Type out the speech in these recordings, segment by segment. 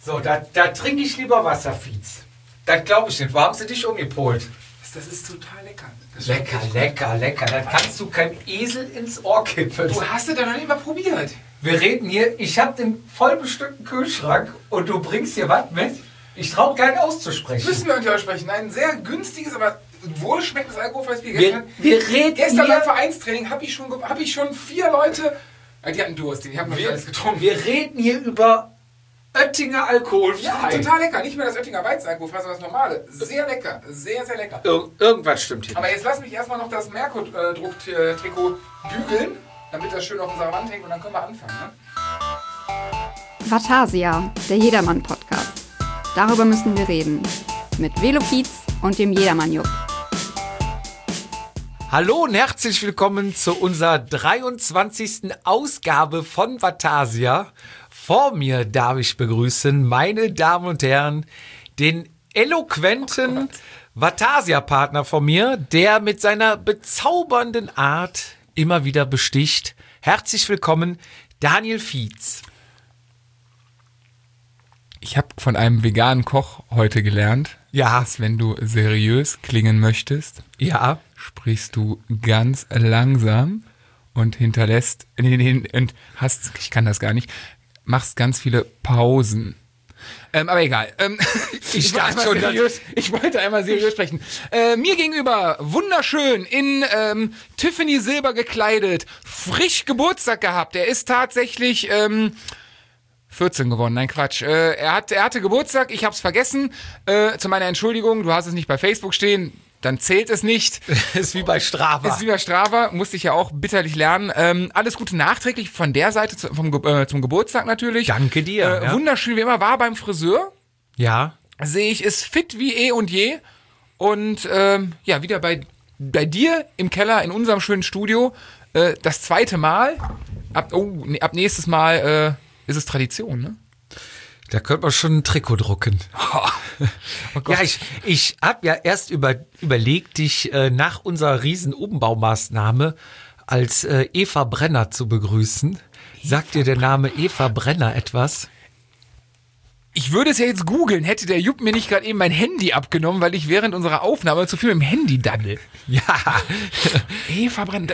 So, da trinke ich lieber Wasser, Fietz. Das glaube ich nicht. Wo haben sie dich umgepolt? Das ist total lecker. Lecker. Das kannst du keinem Esel ins Ohr kippen. Du hast es doch noch nicht mal probiert. Wir reden hier, ich habe den vollbestückten Kühlschrank und du bringst hier was mit? Ich traue gar nicht auszusprechen. Müssen wir nicht aussprechen. Ein sehr günstiges, aber wohlschmeckendes alkoholfreies Bier. Gestern beim Vereinstraining habe ich schon 4 Leute, die hatten Durst, die haben noch nicht alles getrunken. Wir reden hier über Oettinger alkoholfrei. Ja, total lecker. Nicht mehr das Oettinger Weizenalkoholfrei, sondern das normale. Sehr lecker. Sehr, sehr lecker. Irgendwas stimmt hier. Aber jetzt lass mich erstmal noch das Merkur-Trikot bügeln, damit das schön auf unserer Wand hängt und dann können wir anfangen. Ne? Vatasia, der Jedermann-Podcast. Darüber müssen wir reden. Mit Velo Fietz und dem Jedermann-Jupp. Hallo und herzlich willkommen zu unserer 23. Ausgabe von Vatasia. Vor mir darf ich begrüßen, meine Damen und Herren, den eloquenten Vatasia-Partner von mir, der mit seiner bezaubernden Art immer wieder besticht. Herzlich willkommen, Daniel Fietz. Ich habe von einem veganen Koch heute gelernt, dass wenn du seriös klingen möchtest, sprichst du ganz langsam und hinterlässt, ich kann das gar nicht, machst ganz viele Pausen. Aber egal. Ich wollte einmal seriös sprechen. Mir gegenüber, wunderschön, in Tiffany Silber gekleidet, frisch Geburtstag gehabt. Er ist tatsächlich 14 geworden, nein Quatsch. Er hatte Geburtstag, ich hab's vergessen. Zu meiner Entschuldigung, du hast es nicht bei Facebook stehen, dann zählt es nicht. Ist wie bei Strava. Musste ich ja auch bitterlich lernen. Alles Gute nachträglich von der Seite zum Geburtstag natürlich. Danke dir. Wunderschön wie immer, war beim Friseur. Ja. Sehe ich, ist fit wie eh und je. Und wieder bei dir im Keller in unserem schönen Studio. Das zweite Mal. Ab nächstes Mal ist es Tradition, ne? Da könnte man schon ein Trikot drucken. Oh Gott. Ja, ich habe ja erst überlegt, dich nach unserer riesen Umbaumaßnahme als Eva Brenner zu begrüßen. Sagt dir der Name Eva Brenner etwas? Ich würde es ja jetzt googeln, hätte der Jupp mir nicht gerade eben mein Handy abgenommen, weil ich während unserer Aufnahme zu viel mit dem Handy daddel. Ja. Eva Brenner.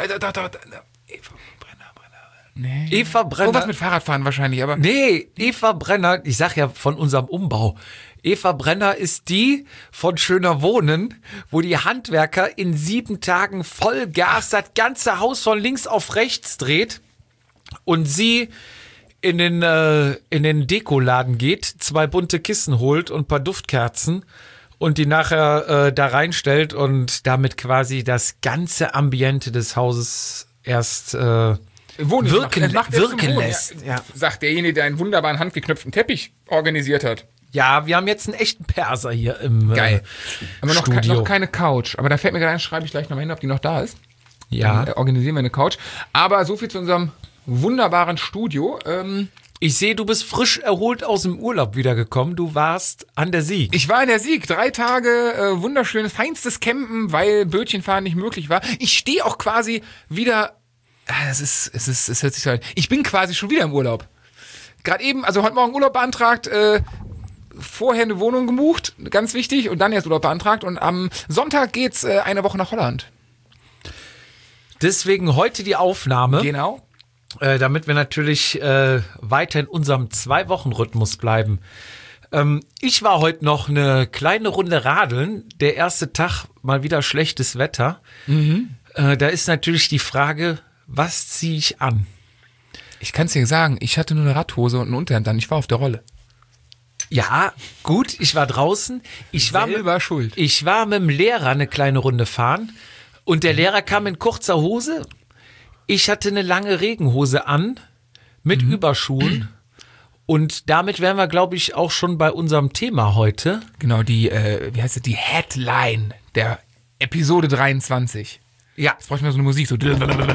Nee. Eva Brenner. Irgendwas mit Fahrradfahren wahrscheinlich, aber. Nee, Eva Brenner, ich sag ja von unserem Umbau. Eva Brenner ist die von Schöner Wohnen, wo die Handwerker in 7 Tagen Vollgas das ganze Haus von links auf rechts dreht und sie in den Dekoladen geht, 2 bunte Kissen holt und ein paar Duftkerzen und die nachher da reinstellt und damit quasi das ganze Ambiente des Hauses erst wirken lässt. Ja. Sagt derjenige, der einen wunderbaren handgeknöpften Teppich organisiert hat. Ja, wir haben jetzt einen echten Perser hier im Aber Studio. noch keine Couch. Aber da fällt mir gerade ein, schreibe ich gleich noch mal hin, ob die noch da ist. Ja. Dann organisieren wir eine Couch. Aber so viel zu unserem wunderbaren Studio. Ich sehe, du bist frisch erholt aus dem Urlaub wiedergekommen. Du warst an der Sieg. Ich war in der Sieg. 3 Tage wunderschönes, feinstes Campen, weil Bötchenfahren nicht möglich war. Ich stehe auch quasi wieder. Es hört sich so an. Ich bin quasi schon wieder im Urlaub. Gerade eben, also heute Morgen Urlaub beantragt, vorher eine Wohnung gebucht, ganz wichtig, und dann erst Urlaub beantragt. Und am Sonntag geht's eine Woche nach Holland. Deswegen heute die Aufnahme. Genau. Damit wir natürlich weiter in unserem 2-Wochen-Rhythmus bleiben. Ich war heute noch eine kleine Runde radeln. Der erste Tag mal wieder schlechtes Wetter. Da ist natürlich die Frage, was ziehe ich an? Ich kann es dir sagen, ich hatte nur eine Radhose und ein Unterhemd an. Ich war auf der Rolle. Ja, gut, ich war draußen. Ich war mit dem Lehrer eine kleine Runde fahren und der Lehrer kam in kurzer Hose. Ich hatte eine lange Regenhose an mit Überschuhen und damit wären wir, glaube ich, auch schon bei unserem Thema heute. Genau, die Headline der Episode 23. Ja. Jetzt brauche ich mal so eine Musik. So.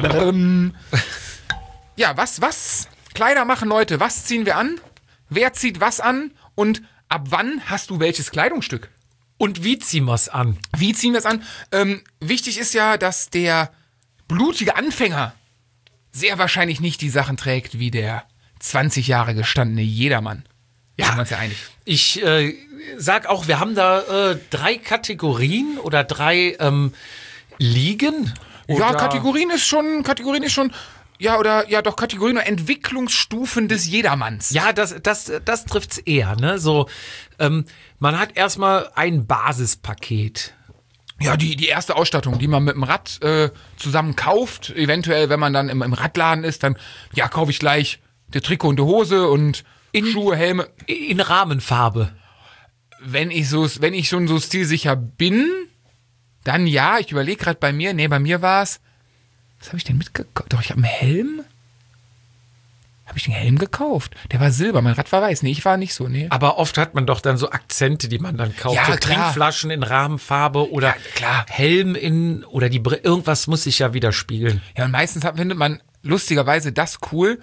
Ja, was? Kleider machen, Leute. Was ziehen wir an? Wer zieht was an? Und ab wann hast du welches Kleidungsstück? Und wie ziehen wir es an? Wichtig ist ja, dass der blutige Anfänger sehr wahrscheinlich nicht die Sachen trägt wie der 20 Jahre gestandene Jedermann. Ja, sind wir uns ja einig. Ich sag auch, wir haben da 3 Kategorien oder 3 Ligen. Ja, Kategorien ist schon, Kategorien und Entwicklungsstufen des Jedermanns. Ja, das trifft's eher, ne? So, man hat erstmal ein Basispaket. Ja, die erste Ausstattung, die man mit dem Rad zusammen kauft. Eventuell, wenn man dann im Radladen ist, dann kaufe ich gleich der Trikot und die Hose und Schuhe, Helme. In Rahmenfarbe. Wenn ich schon so stilsicher bin, dann ja. Ich überlege gerade bei mir war es. Was habe ich denn mitgekauft? Doch, ich habe einen Helm. Habe ich den Helm gekauft? Der war silber, mein Rad war weiß. Nee, ich war nicht so, nee. Aber oft hat man doch dann so Akzente, die man dann kauft. Ja, so klar. Trinkflaschen in Rahmenfarbe oder klar. Helm oder die Brille. Irgendwas muss sich ja widerspiegeln. Ja, und meistens findet man lustigerweise das cool,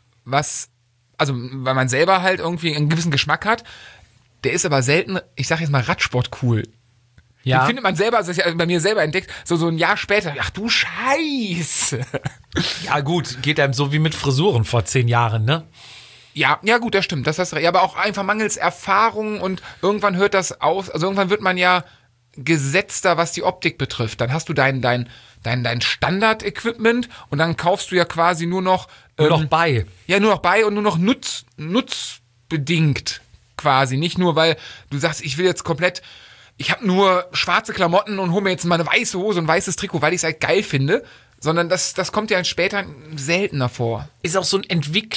weil man selber halt irgendwie einen gewissen Geschmack hat. Der ist aber selten, ich sag jetzt mal, Radsport cool. Ja. Den findet man selber, das ist ja bei mir selber entdeckt, so ein Jahr später. Ach du Scheiße. Ja gut, geht einem so wie mit Frisuren vor 10 Jahren, ne? Ja, gut, das stimmt. Das hast du, ja, aber auch einfach mangels Erfahrung und irgendwann hört das aus. Also irgendwann wird man ja gesetzter, was die Optik betrifft. Dann hast du dein Standard-Equipment und dann kaufst du ja quasi nur noch bei. Ja, nur noch bei und nur noch nutzbedingt quasi. Nicht nur, weil du sagst, ich will jetzt komplett, ich habe nur schwarze Klamotten und hole mir jetzt mal eine weiße Hose und ein weißes Trikot, weil ich es halt geil finde. Sondern das kommt ja später seltener vor. Ist auch so ein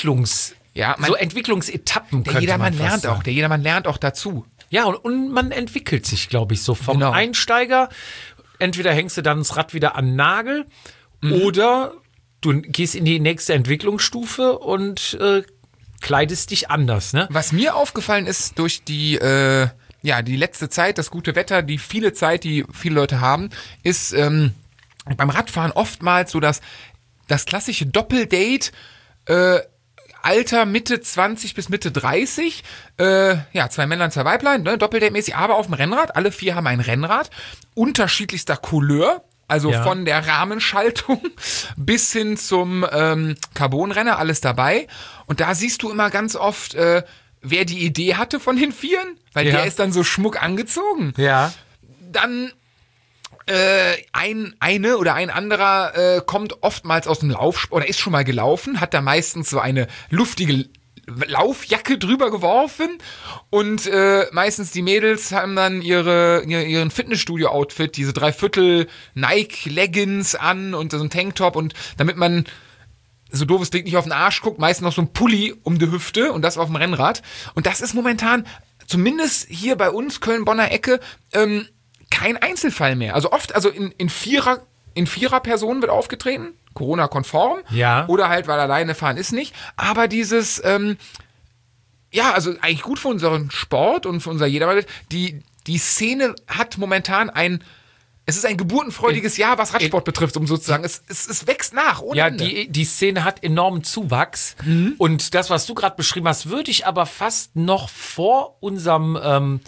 Entwicklungsetappen, der Jedermann lernt auch dazu. Ja, und man entwickelt sich, glaube ich, so vom Einsteiger. Entweder hängst du dann das Rad wieder an den Nagel oder du gehst in die nächste Entwicklungsstufe und kleidest dich anders, ne? Was mir aufgefallen ist durch die letzte Zeit, das gute Wetter, die viele Zeit, die viele Leute haben, ist beim Radfahren oftmals so das klassische Doppeldate, Alter Mitte 20 bis Mitte 30, 2 Männlein, 2 Weiblein, ne, Doppeldate-mäßig, aber auf dem Rennrad. Alle 4 haben ein Rennrad, unterschiedlichster Couleur, also von der Rahmenschaltung bis hin zum Carbonrenner, alles dabei. Und da siehst du immer ganz oft, wer die Idee hatte von den 4, weil der ist dann so schmuck angezogen. Ja. Dann ein anderer kommt oftmals aus dem Laufsport oder ist schon mal gelaufen, hat da meistens so eine luftige Laufjacke drüber geworfen und meistens die Mädels haben dann ihren Fitnessstudio-Outfit, diese 3/4 Nike-Leggings an und so ein Tanktop und damit man so doofes Ding nicht auf den Arsch guckt, meistens noch so ein Pulli um die Hüfte und das auf dem Rennrad. Und das ist momentan, zumindest hier bei uns, Köln-Bonner Ecke, kein Einzelfall mehr. Also oft, in Vierer-Personen wird aufgetreten, Corona-konform. Ja. Oder halt, weil alleine fahren ist nicht. Aber dieses, also eigentlich gut für unseren Sport und für unser Jedermann. Die Szene hat momentan es ist ein geburtenfreudiges Jahr, was Radsport betrifft, um sozusagen. Es wächst nach, ohne Ende. Die Szene hat enormen Zuwachs. Und das, was du gerade beschrieben hast, würde ich aber fast noch vor unserem,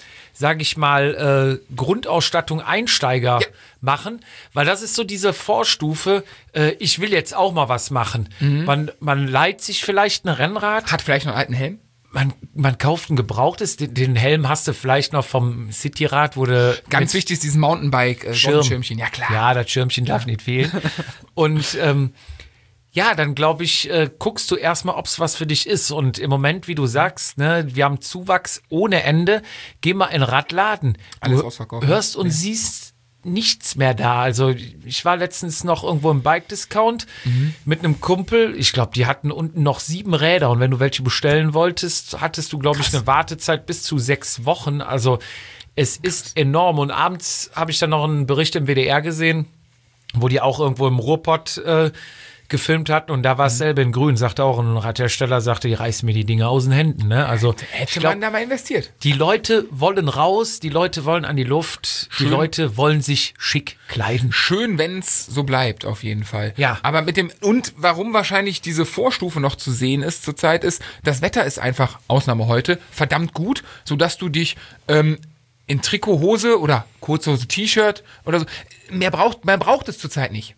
Grundausstattung Einsteiger machen. Weil das ist so diese Vorstufe, ich will jetzt auch mal was machen. Man leiht sich vielleicht ein Rennrad. Hat vielleicht noch einen alten Helm. Man kauft ein gebrauchtes, den Helm hast du vielleicht noch vom Cityrad, ganz wichtig ist dieses Mountainbike-Schirmchen, ja klar. Ja, das Schirmchen darf nicht fehlen. Und dann glaube ich, guckst du erstmal, ob es was für dich ist. Und im Moment, wie du sagst, ne, wir haben Zuwachs ohne Ende. Geh mal in den Radladen. Alles ausverkauft. Hörst und siehst nichts mehr da. Also ich war letztens noch irgendwo im Bike-Discount mit einem Kumpel. Ich glaube, die hatten unten noch 7 Räder und wenn du welche bestellen wolltest, hattest du, glaube ich, eine Wartezeit bis zu 6 Wochen. Also es ist enorm. Und abends habe ich dann noch einen Bericht im WDR gesehen, wo die auch irgendwo im Ruhrpott gefilmt hatten und da war es selber in grün, sagte auch ein Radhersteller, sagte, die reißen mir die Dinge aus den Händen. Ne? Also hätte man da mal investiert. Die Leute wollen raus, die Leute wollen an die Luft, die Leute wollen sich schick kleiden. Schön, wenn es so bleibt, auf jeden Fall. Ja. Aber und warum wahrscheinlich diese Vorstufe noch zu sehen ist zurzeit ist, das Wetter ist einfach, Ausnahme heute, verdammt gut, sodass du dich in Trikot, Hose oder Kurzhose, T-Shirt oder so, man braucht es zurzeit nicht.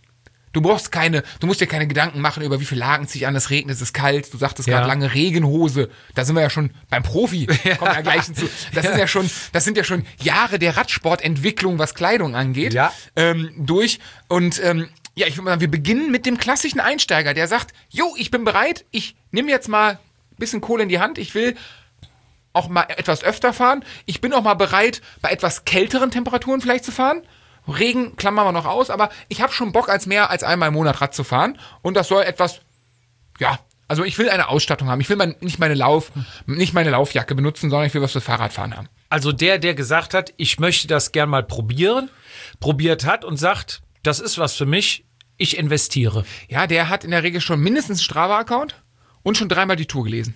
Du musst dir keine Gedanken machen über wie viel Lagen ziehe ich an, es regnet, es ist kalt, du sagtest gerade lange Regenhose, da sind wir ja schon beim Profi, kommen ja gleich hinzu. Das sind ja schon Jahre der Radsportentwicklung, was Kleidung angeht, durch. Und ich würde mal sagen, wir beginnen mit dem klassischen Einsteiger, der sagt, ich bin bereit, ich nehme jetzt mal ein bisschen Kohle in die Hand, ich will auch mal etwas öfter fahren, ich bin auch mal bereit, bei etwas kälteren Temperaturen vielleicht zu fahren. Regen klammern wir noch aus, aber ich habe schon Bock, als mehr als einmal im Monat Rad zu fahren. Und das soll etwas, also ich will eine Ausstattung haben. Ich will nicht meine Laufjacke benutzen, sondern ich will was für Fahrradfahren haben. Also der gesagt hat, ich möchte das gern mal probiert hat und sagt, das ist was für mich, ich investiere. Ja, der hat in der Regel schon mindestens einen Strava-Account und schon 3-mal die Tour gelesen.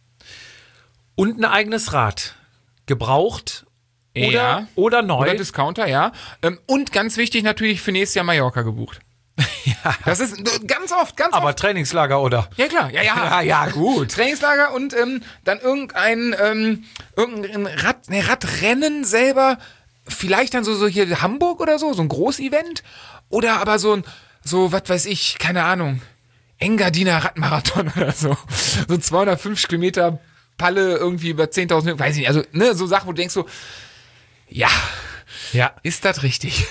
Und ein eigenes Rad. Gebraucht oder neu. Oder Discounter, ja. Und ganz wichtig natürlich für nächstes Jahr Mallorca gebucht. Ja. Das ist ganz oft. Aber Trainingslager, oder? Ja, klar. Ja, gut. Trainingslager und dann irgendein Radrennen selber. Vielleicht dann so hier Hamburg oder so ein Großevent. Oder aber so was weiß ich, keine Ahnung, Engadiner Radmarathon oder so. So 250 Kilometer Palle irgendwie über 10.000, weiß ich nicht. Also, so Sachen, wo du denkst so, ja, ist das richtig?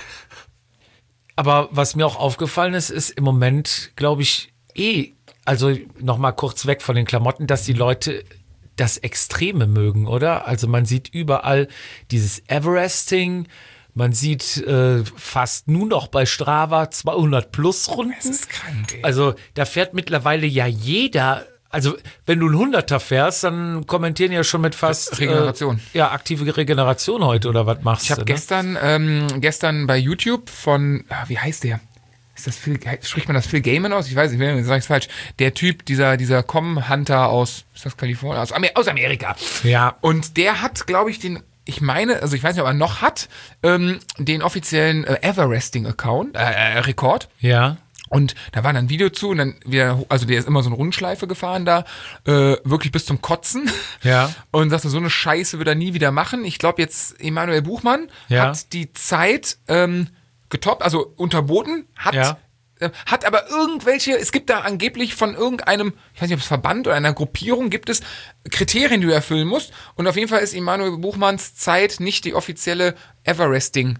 Aber was mir auch aufgefallen ist im Moment, glaube ich, also nochmal kurz weg von den Klamotten, dass die Leute das Extreme mögen, oder? Also man sieht überall dieses Everesting, man sieht fast nur noch bei Strava 200 plus Runden. Das ist krank, ey. Also da fährt mittlerweile ja jeder. Also, wenn du einen 100er fährst, dann kommentieren ja schon mit fast Regeneration. Aktive Regeneration heute oder was machst du? Ich habe gestern bei YouTube von, wie heißt der? Spricht man das Phil Gaiman aus? Ich weiß nicht, sage ich falsch. Der Typ, dieser Com-Hunter aus, ist das Kalifornien? Aus Amerika. Ja. Und der hat, glaube ich, ich weiß nicht, ob er noch hat, den offiziellen Everesting-Account, Rekord. Ja. Und da war dann ein Video zu und dann also der ist immer so eine Rundschleife gefahren da, wirklich bis zum Kotzen. Ja. Und sagte, so eine Scheiße wird er nie wieder machen. Ich glaube jetzt, Emanuel Buchmann hat die Zeit getoppt, also unterboten, hat aber es gibt da angeblich von irgendeinem, ich weiß nicht, ob es Verband oder einer Gruppierung, gibt es Kriterien, die du erfüllen musst. Und auf jeden Fall ist Emanuel Buchmanns Zeit nicht die offizielle Everesting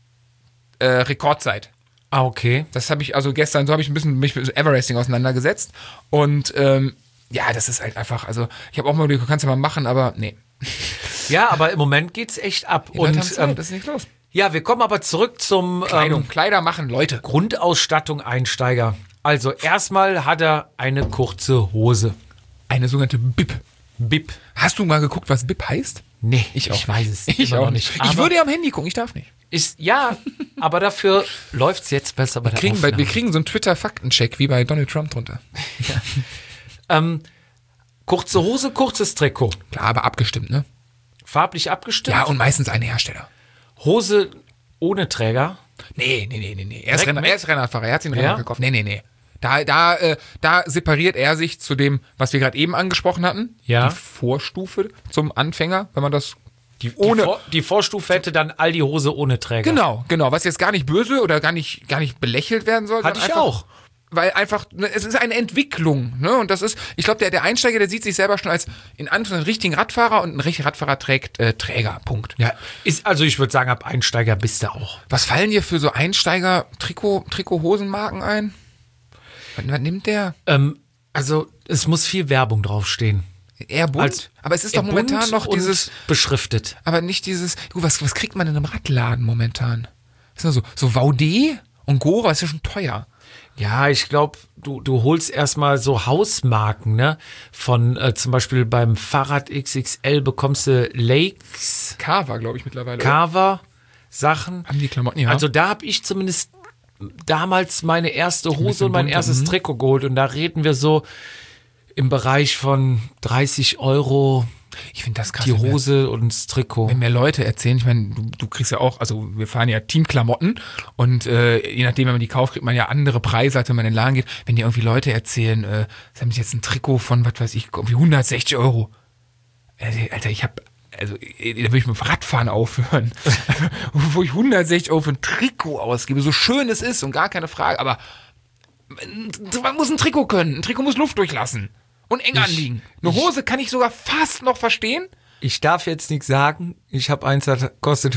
Rekordzeit. Ah, okay. Das habe ich also gestern, so habe ich mich mit Everesting auseinandergesetzt. Und das ist halt einfach, also ich habe auch mal, du kannst ja mal machen, aber nee. Ja, aber im Moment geht's echt ab. Die Leute haben Zeit, das ist nicht los. Ja, wir kommen aber zurück zum Kleider machen Leute. Grundausstattung Einsteiger. Also erstmal hat er eine kurze Hose. Eine sogenannte Bib. Hast du mal geguckt, was Bib heißt? Nee, ich weiß es ich auch nicht. Ich würde ja am Handy gucken, ich darf nicht. Aber dafür läuft's jetzt besser bei der Aufnahme. Wir kriegen so einen Twitter-Faktencheck wie bei Donald Trump drunter. Ja. Kurze Hose, kurzes Trikot. Klar, aber abgestimmt, ne? Farblich abgestimmt? Ja, und meistens ein Hersteller. Hose ohne Träger? Nee. Er ist Rennradfahrer, er hat sich einen Rennrad gekauft. Nee. Da separiert er sich zu dem, was wir gerade eben angesprochen hatten. Ja. Die Vorstufe zum Anfänger, wenn man das die Vorstufe hätte dann all die Hose ohne Träger. Genau. Was jetzt gar nicht böse oder gar nicht belächelt werden soll. Hatte ich auch. Weil einfach, es ist eine Entwicklung, ne? Und das ist, ich glaube, der Einsteiger, der sieht sich selber schon als in Anführungszeichen einen richtigen Radfahrer und ein richtiger Radfahrer trägt Träger. Punkt. Ja, also ich würde sagen, ab Einsteiger bist du auch. Was fallen dir für so Einsteiger Trikot-Hosenmarken ein? Was nimmt der? Also es muss viel Werbung draufstehen. Eher bunt? Aber es ist doch momentan noch dieses beschriftet. Aber nicht dieses, was kriegt man in einem Radladen momentan? Das ist nur so Vaude und Gora ist ja schon teuer. Ja, ich glaube, du holst erstmal so Hausmarken, ne? Von zum Beispiel beim Fahrrad XXL bekommst du Lakes. Carver, glaube ich, mittlerweile. Carver Sachen. Haben die Klamotten, ja. Also da habe ich zumindest damals meine erste Hose und mein erstes Trikot geholt. Und da reden wir so im Bereich von 30 €. Ich finde das krass. Die Hose und das Trikot. Wenn mir Leute erzählen, ich meine, du kriegst ja auch, also wir fahren ja Teamklamotten und je nachdem, wenn man die kauft, kriegt man ja andere Preise, als wenn man in den Laden geht. Wenn dir irgendwie Leute erzählen, sie haben jetzt ein Trikot von, was weiß ich, irgendwie 160 €. Alter, da würde ich mit dem Radfahren aufhören. Wo ich 160 € für ein Trikot ausgebe, so schön es ist und gar keine Frage, aber man muss ein Trikot können. Ein Trikot muss Luft durchlassen und eng anliegen. Eine Hose kann ich sogar fast noch verstehen. Ich darf jetzt nichts sagen. Ich habe eins, das kostet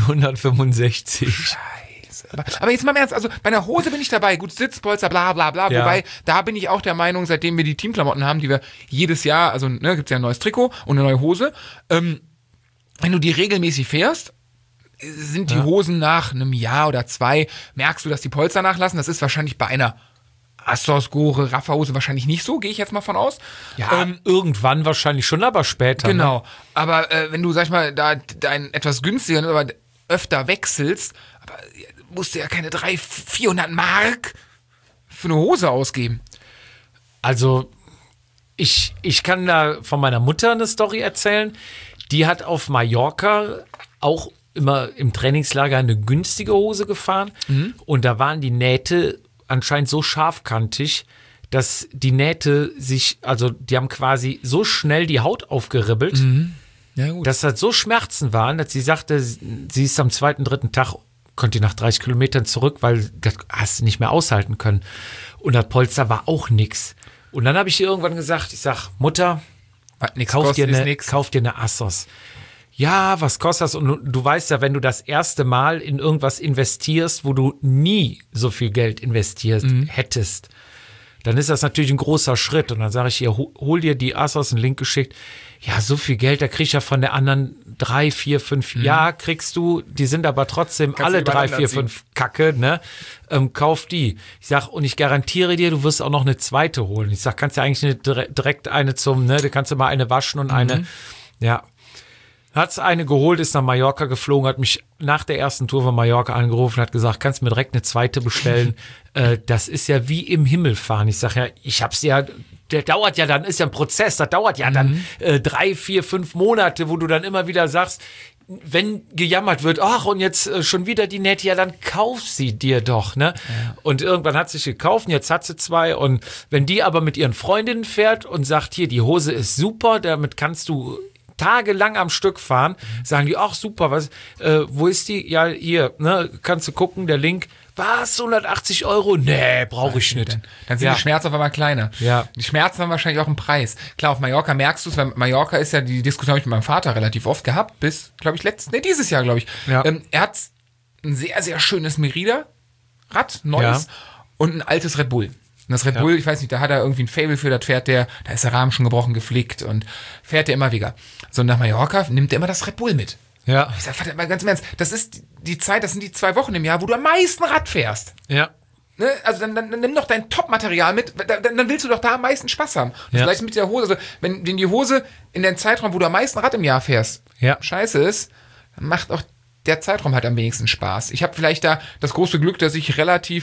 165. Scheiße. Aber jetzt mal im Ernst, also bei einer Hose bin ich dabei. Gut, Sitzpolster, bla bla bla. Ja. Wobei, da bin ich auch der Meinung, seitdem wir die Teamklamotten haben, die wir jedes Jahr, also gibt's ja ein neues Trikot und eine neue Hose. Wenn du die regelmäßig fährst, sind die Hosen nach einem Jahr oder 2, merkst du, dass die Polster nachlassen. Das ist wahrscheinlich bei einer Assos, Gore, Raffa-Hose wahrscheinlich nicht so, gehe ich jetzt mal von aus. Ja, irgendwann wahrscheinlich schon, aber später. Genau. Ne? Aber wenn du, sag ich mal, da dein etwas günstiger, aber öfter wechselst, aber musst du ja keine 300-400 Mark für eine Hose ausgeben. Also, ich kann da von meiner Mutter eine Story erzählen. Die hat auf Mallorca auch immer im Trainingslager eine günstige Hose gefahren. Und da waren die Nähte anscheinend so scharfkantig, dass die Nähte die haben quasi so schnell die Haut aufgeribbelt, ja, gut, dass das so Schmerzen waren, dass sie sagte, sie ist am 2., 3. Tag, konnte nach 30 Kilometern zurück, weil das hast du nicht mehr aushalten können. Und das Polster war auch nix. Und dann habe ich ihr irgendwann gesagt, ich sag, Mutter, kauf dir eine Assos. Ja, was kostet das? Und du weißt ja, wenn du das erste Mal in irgendwas investierst, wo du nie so viel Geld investiert hättest, dann ist das natürlich ein großer Schritt. Und dann sage ich ihr, hol dir die Assos, einen Link geschickt. Ja, so viel Geld, da krieg ich ja von der anderen 3, 4, 5. Ja, kriegst du. Die sind aber trotzdem kannst alle 3, 4, 5 Kacke, ne? Kauf die. Ich sag, und ich garantiere dir, du wirst auch noch eine zweite holen. Ich sag, kannst ja eigentlich direkt eine du kannst ja mal eine waschen und eine, ja. Hat's eine geholt, ist nach Mallorca geflogen, hat mich nach der ersten Tour von Mallorca angerufen, hat gesagt, kannst du mir direkt eine zweite bestellen? Das ist ja wie im Himmel fahren. Ich sag ja, ich hab's ja, der dauert ja dann, ist ja ein Prozess, das dauert ja dann 3, 4, 5 Monate, wo du dann immer wieder sagst, wenn gejammert wird, ach, und jetzt schon wieder die Nähte, ja, dann kauf sie dir doch, ne? Ja. Und irgendwann hat sie sich gekauft, und jetzt hat sie 2. Und wenn die aber mit ihren Freundinnen fährt und sagt, hier, die Hose ist super, damit kannst du tagelang am Stück fahren, sagen die, ach super, wo ist die? Ja, hier, ne, kannst du gucken, der Link. Was, 180 €? Nee, brauche ich nicht. Dann sind die Schmerzen auf einmal kleiner. Ja. Die Schmerzen haben wahrscheinlich auch einen Preis. Klar, auf Mallorca merkst du es, weil Mallorca ist ja, die Diskussion habe ich mit meinem Vater relativ oft gehabt, bis, glaube ich, dieses Jahr, glaube ich. Ja. Er hat ein sehr, sehr schönes Merida-Rad, neues, und ein altes Red Bull. Und das Red Bull, ich weiß nicht, da hat er irgendwie ein Faible für, das fährt da ist der Rahmen schon gebrochen, geflickt und fährt der immer wieder. So, nach Mallorca nimmt er immer das Red Bull mit. Ja. Ich sag, warte mal ganz im Ernst, das ist die Zeit, das sind die 2 Wochen im Jahr, wo du am meisten Rad fährst. Ja. Ne? Also dann nimm doch dein Top-Material mit, dann willst du doch da am meisten Spaß haben. Und das gleiche mit der Hose. Also, wenn die Hose in den Zeitraum, wo du am meisten Rad im Jahr fährst, scheiße ist, dann macht auch der Zeitraum halt am wenigsten Spaß. Ich habe vielleicht da das große Glück, dass ich relativ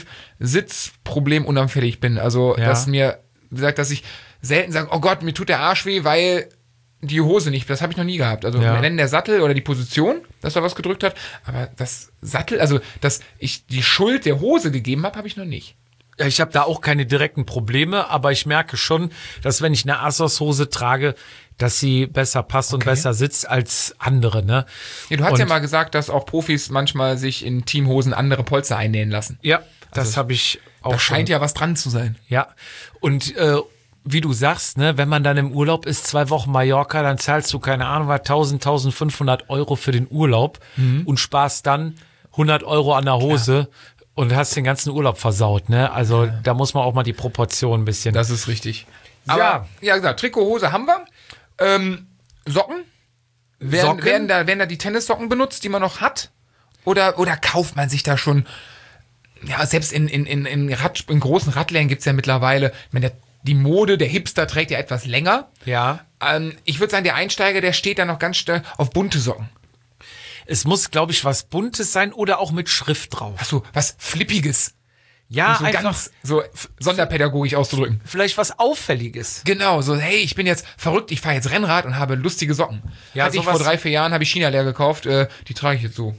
sitzproblemunanfällig bin. Also, dass mir, wie gesagt, dass ich selten sage, oh Gott, mir tut der Arsch weh, weil die Hose nicht, das habe ich noch nie gehabt. Also, wir nennen der Sattel oder die Position, dass er was gedrückt hat, aber das Sattel, also, dass ich die Schuld der Hose gegeben habe, habe ich noch nicht. Ja, ich habe da auch keine direkten Probleme, aber ich merke schon, dass wenn ich eine Assos-Hose trage, dass sie besser passt und besser sitzt als andere, ne? Ja, du hast ja mal gesagt, dass auch Profis manchmal sich in Teamhosen andere Polster einnähen lassen. Ja, das habe ich auch da scheint ja was dran zu sein. Ja, und wie du sagst, ne, wenn man dann im Urlaub ist, 2 Wochen Mallorca, dann zahlst du, keine Ahnung, 1.500 € für den Urlaub und sparst dann 100 € an der Hose und hast den ganzen Urlaub versaut, ne? Also da muss man auch mal die Proportion ein bisschen. Das ist richtig. Aber, ja gesagt, Trikot, Hose haben wir. Socken? Werden da die Tennissocken benutzt, die man noch hat? Oder kauft man sich da schon, ja, selbst in großen Radläden gibt es ja mittlerweile, ich meine, die Mode, der Hipster trägt ja etwas länger. Ja. Ich würde sagen, der Einsteiger, der steht da noch ganz stark auf bunte Socken. Es muss, glaube ich, was Buntes sein oder auch mit Schrift drauf. Ach so, was Flippiges. Ja, so einfach ganz so sonderpädagogisch auszudrücken. Vielleicht was Auffälliges. Genau, so, hey, ich bin jetzt verrückt, ich fahre jetzt Rennrad und habe lustige Socken. Ja, hatte ich vor 3, 4 Jahren, habe ich China leer gekauft, die trage ich jetzt so.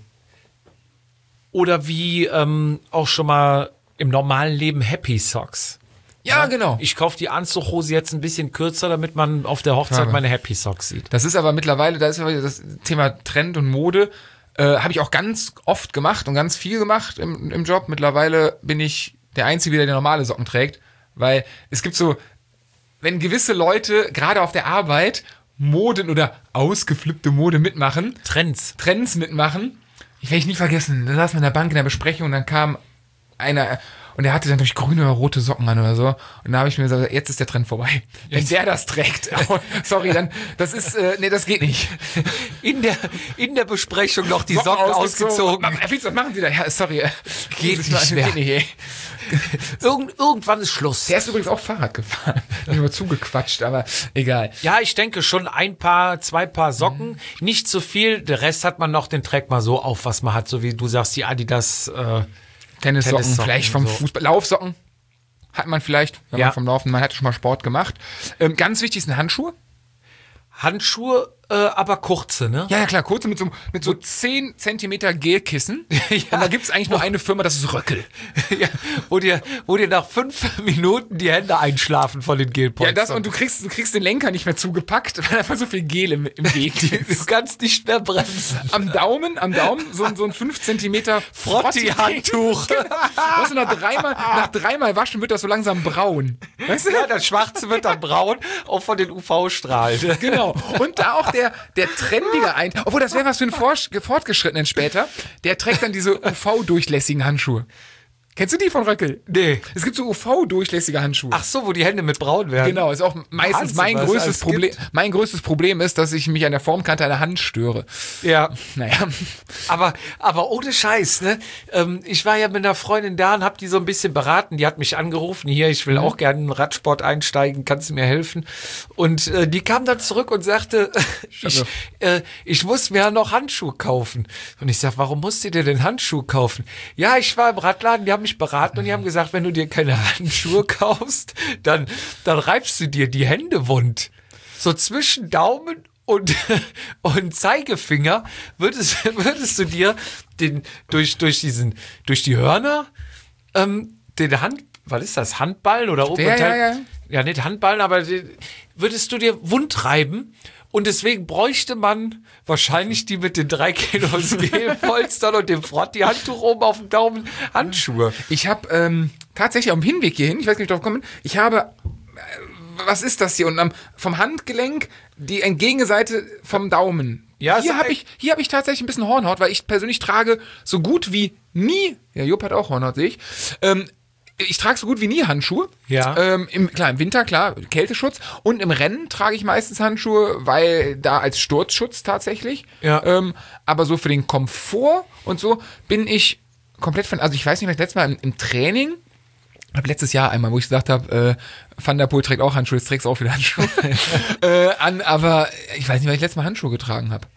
Oder wie auch schon mal im normalen Leben Happy Socks. Ja, genau. Ich kaufe die Anzughose jetzt ein bisschen kürzer, damit man auf der Hochzeit meine Happy Socks sieht. Das ist aber mittlerweile, da ist das Thema Trend und Mode, habe ich auch ganz oft gemacht und ganz viel gemacht im Job. Mittlerweile bin ich der Einzige, der normale Socken trägt, Weil es gibt so, wenn gewisse Leute gerade auf der Arbeit Moden oder ausgeflippte Mode mitmachen. Trends mitmachen. Ich werde nie vergessen, da saß man in der Bank in der Besprechung und dann kam einer und der hatte dann durch grüne oder rote Socken an oder so. Und da habe ich mir gesagt, jetzt ist der Trend vorbei. Wenn der das trägt, sorry, dann, das ist, das geht nicht. In der Besprechung noch die Socken ausgezogen. Was machen Sie da? Ja, sorry. Geht nicht mehr. Geht nicht, ey. Irgendwann ist Schluss. Der ist übrigens auch Fahrrad gefahren. Da hab ich mal zugequatscht, aber egal. Ja, ich denke schon zwei Paar Socken. Nicht zu viel. Der Rest hat man noch, den trägt man so auf, was man hat. So wie du sagst, die Adidas Tennissocken, vielleicht vom Fußball. Laufsocken hat man vielleicht, wenn man vom Laufen, man hat schon mal Sport gemacht. Ganz wichtig sind Handschuhe. Aber kurze, ne? Ja, klar, kurze mit so 10 Zentimeter Gelkissen. Ja. Und da gibt es eigentlich nur eine Firma, das ist Röckel. Ja, wo dir nach 5 Minuten die Hände einschlafen von den Gelpolstern. Ja, und du kriegst den Lenker nicht mehr zugepackt, weil einfach so viel Gel im Weg ist. Du kannst nicht mehr bremsen. Am Daumen, so ein 5 Zentimeter Frotti-Handtuch. Weißt du, nach dreimal waschen wird das so langsam braun. Weißt du? Ja, das Schwarze wird dann braun, auch von den UV-Strahlen. Genau. Und da auch der trendige obwohl das wäre was für einen Fortgeschrittenen später, der trägt dann diese UV-durchlässigen Handschuhe. Kennst du die von Röckel? Nee. Es gibt so UV-durchlässige Handschuhe. Ach so, wo die Hände mit braun werden. Genau, ist auch meistens mein größtes Problem. Mein größtes Problem ist, dass ich mich an der Formkante einer Hand störe. Ja. Naja. Aber ohne Scheiß, ne? Ich war ja mit einer Freundin da und hab die so ein bisschen beraten. Die hat mich angerufen, hier, ich will auch gerne in den Radsport einsteigen, kannst du mir helfen? Und die kam dann zurück und sagte, ich muss mir ja noch Handschuhe kaufen. Und ich sag, warum musst du dir denn Handschuhe kaufen? Ja, ich war im Radladen, die haben mich beraten und die haben gesagt, wenn du dir keine Handschuhe kaufst, dann reibst du dir die Hände wund. So zwischen Daumen und Zeigefinger würdest du dir durch die Hörner was ist das, Handballen oder Oberteil? Ja, nicht Handballen, aber würdest du dir wund reiben. Und deswegen bräuchte man wahrscheinlich die mit den 3 Kilos Gelpolstern und dem Frotti-Handtuch oben auf dem Daumen Handschuhe. Ich habe tatsächlich auf dem Hinweg hierhin, ich weiß nicht, ob ich drauf komme, ich habe, was ist das hier unten? Vom Handgelenk die Entgegenseite vom Daumen. Ja, hier habe ich tatsächlich ein bisschen Hornhaut, weil ich persönlich trage so gut wie nie, ja, Jupp hat auch Hornhaut, sehe ich, ich trage so gut wie nie Handschuhe. Ja. Im Winter, klar, Kälteschutz. Und im Rennen trage ich meistens Handschuhe, weil da als Sturzschutz tatsächlich. Ja. Aber so für den Komfort und so bin ich komplett von, also ich weiß nicht, was ich letztes Mal im Training, letztes Jahr einmal, wo ich gesagt habe, Van der Poel trägt auch Handschuhe, jetzt trägst du auch wieder Handschuhe aber ich weiß nicht, weil ich letztes Mal Handschuhe getragen habe.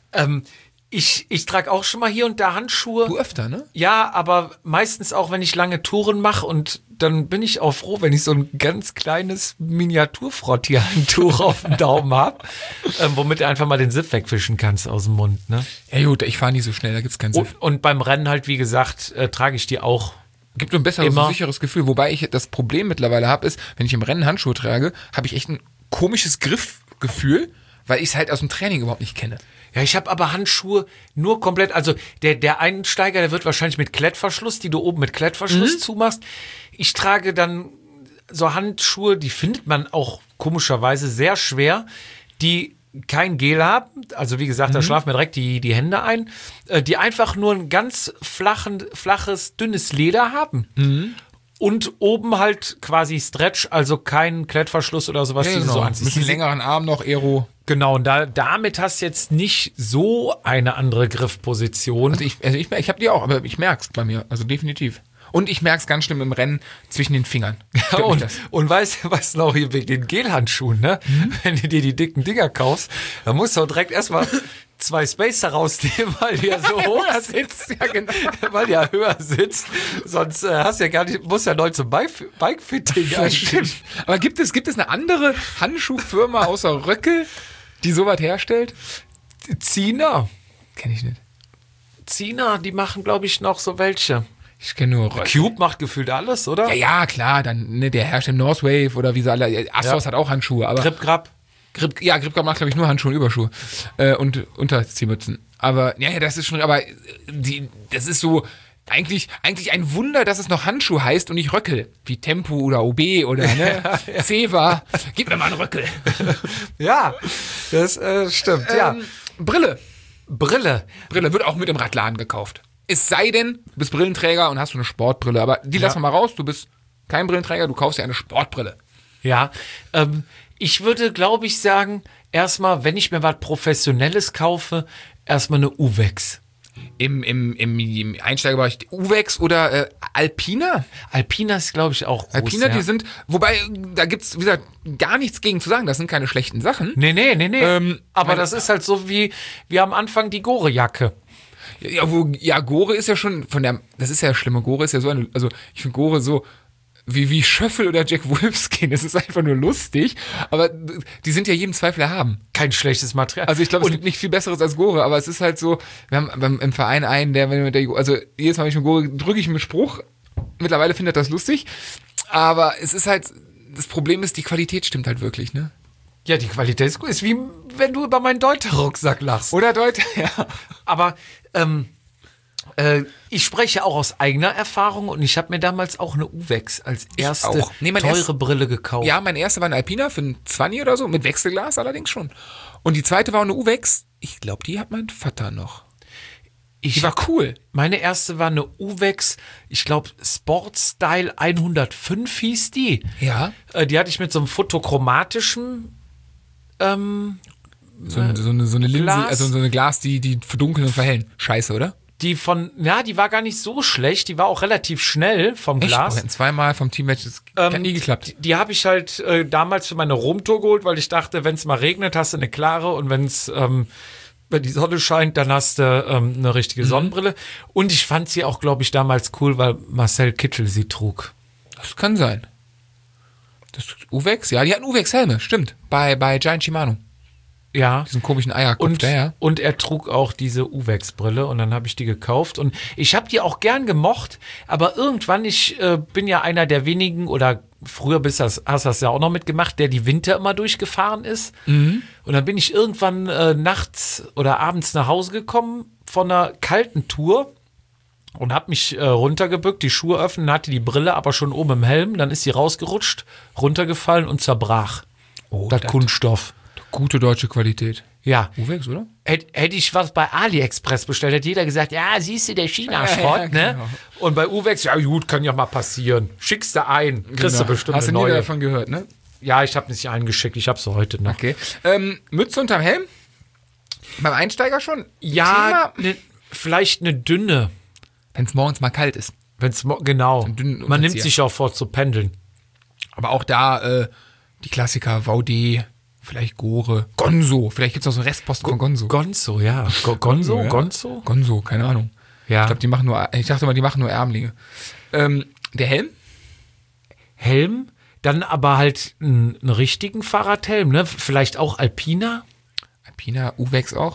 Ich trage auch schon mal hier und da Handschuhe. Du öfter, ne? Ja, aber meistens auch, wenn ich lange Touren mache und dann bin ich auch froh, wenn ich so ein ganz kleines Miniatur-Frotti-Handtuch auf dem Daumen habe, womit du einfach mal den Siff wegfischen kannst aus dem Mund, ne? Ja gut, ich fahre nicht so schnell, da gibt's keinen Siff. Und beim Rennen halt, wie gesagt, trage ich die auch. Gibt ein besseres, sicheres Gefühl. Wobei ich das Problem mittlerweile habe, ist, wenn ich im Rennen Handschuhe trage, habe ich echt ein komisches Griffgefühl, weil ich es halt aus dem Training überhaupt nicht kenne. Ja, ich habe aber Handschuhe nur komplett, also der Einsteiger, der wird wahrscheinlich mit Klettverschluss, die du oben mit Klettverschluss zumachst. Ich trage dann so Handschuhe, die findet man auch komischerweise sehr schwer, die kein Gel haben, also wie gesagt, da schlafen mir direkt die Hände ein, die einfach nur ein ganz flaches, dünnes Leder haben. Und oben halt quasi Stretch, also kein Klettverschluss oder sowas. Ja, genau. So ein bisschen längeren Arm noch, Aero. Genau, und damit hast du jetzt nicht so eine andere Griffposition. Also ich habe die auch, aber ich merk's bei mir, also definitiv. Und ich merk's ganz schlimm im Rennen zwischen den Fingern. Und weißt du, was noch hier wegen den Gelhandschuhen, ne? Wenn du dir die dicken Dinger kaufst, dann musst du auch direkt erstmal 2 Spacer rausnehmen, weil die ja so hoch sitzt. Ja, genau. Weil die ja höher sitzt. Sonst hast du ja gar nicht, musst ja neu zum Bike-Fitting. Aber gibt es eine andere Handschuhfirma außer Röckel, die sowas herstellt? Zina. Kenn ich nicht. Zina, die machen, glaube ich, noch so welche. Ich kenne nur Röckel. Cube macht gefühlt alles, oder? Ja, klar, dann der herrscht Northwave oder wie sie alle. Astos hat auch Handschuhe, aber. Grip-Grab macht, glaube ich, nur Handschuhe und Überschuhe. Und Unterziehmützen. Aber, ja, das ist schon, aber das ist so, Eigentlich ein Wunder, dass es noch Handschuh heißt und nicht Röckel. Wie Tempo oder OB oder Ceva. Gib mir mal einen Röckel. Ja, das stimmt, ja. Brille Brille wird auch mit im Radladen gekauft. Es sei denn, du bist Brillenträger und hast so eine Sportbrille. Aber die lassen wir mal raus. Du bist kein Brillenträger, du kaufst dir eine Sportbrille. Ja, ich würde, glaube ich, sagen, erstmal, wenn ich mir was Professionelles kaufe, erstmal eine Uvex. Im Einsteigerbereich Uvex oder Alpina? Alpina ist, glaube ich, auch groß. Alpina, die sind, wobei, da gibt's, wie gesagt, gar nichts gegen zu sagen. Das sind keine schlechten Sachen. Nee. Aber das ist halt so wie am Anfang die Gore-Jacke. Ja, Gore ist ja schon das ist ja schlimm. Gore ist ja so also ich finde Gore so wie Schöffel oder Jack Wolfskin. Das ist einfach nur lustig, aber die sind ja jedem Zweifel erhaben. Kein schlechtes Material. Also ich glaube, es gibt nicht viel Besseres als Gore, aber es ist halt so, wir haben im Verein einen, also jedes Mal, wenn ich mit Gore drücke ich einen Spruch. Mittlerweile findet das lustig, aber es ist halt, das Problem ist, die Qualität stimmt halt wirklich, ne? Ja, die Qualität ist gut. Ist wie wenn du über meinen Deuter-Rucksack lachst. Oder Deuter, ja. Aber ich spreche auch aus eigener Erfahrung und ich habe mir damals auch eine Uvex als erste teure Brille gekauft. Ja, mein erster war eine Alpina für ein 20 oder so, mit Wechselglas allerdings schon. Und die zweite war eine Uvex. Ich glaube, die hat mein Vater noch. Die war cool. Meine erste war eine Uvex, ich glaube Sportstyle 105 hieß die. Ja. Die hatte ich mit so einem fotochromatischen so eine Linse, Glas. Also so eine Glas, die verdunkeln und verhellen. Scheiße, oder? Die war gar nicht so schlecht, die war auch relativ schnell vom Glas. Wir hatten zweimal vom Teammatch, das hat nie geklappt. Die habe ich halt damals für meine Romtour geholt, weil ich dachte, wenn es mal regnet, hast du eine klare und wenn die Sonne scheint, dann hast du eine richtige Sonnenbrille. Und ich fand sie auch, glaube ich, damals cool, weil Marcel Kittel sie trug. Das kann sein. Das Uvex? Ja, die hatten Uvex-Helme, stimmt. Bei Giant Shimano. Ja. Diesen komischen Eierkopf, und er trug auch diese Uvex-Brille und dann habe ich die gekauft und ich habe die auch gern gemocht, aber irgendwann, ich bin ja einer der wenigen oder früher hast du das ja auch noch mitgemacht, der die Winter immer durchgefahren ist und dann bin ich irgendwann nachts oder abends nach Hause gekommen von einer kalten Tour und habe mich runtergebückt, die Schuhe öffnen, hatte die Brille aber schon oben im Helm, dann ist sie rausgerutscht, runtergefallen und zerbrach. Das Kunststoff. Gute deutsche Qualität. Ja. Uvex, oder? Hätte ich was bei AliExpress bestellt, hätte jeder gesagt, ja, siehst du, der China-Schrott, ja, ne? genau. Und bei Uvex, ja gut, kann ja mal passieren. Schickst du ein, kriegst du bestimmt Hast eine du nie neue. davon gehört, ne? Ja, ich habe nicht eingeschickt, ich habe sie heute noch. Okay. Mütze unterm Helm? Beim Einsteiger schon? Ja, vielleicht eine dünne. Wenn es morgens mal kalt ist. Genau. Man nimmt Unterzieher. sich auch vor zu pendeln. Aber auch da die Klassiker, VD, vielleicht Gore, Gonzo. Vielleicht gibt es auch so einen Restposten von Gonzo. Gonzo, ja. Gonzo? Ja. Gonzo? Gonzo, keine Ahnung. Ja. Ich dachte mal, die machen nur Ärmlinge. Der Helm? Helm, dann aber halt einen richtigen Fahrradhelm, ne? Vielleicht auch Alpina? Alpina, Uvex auch.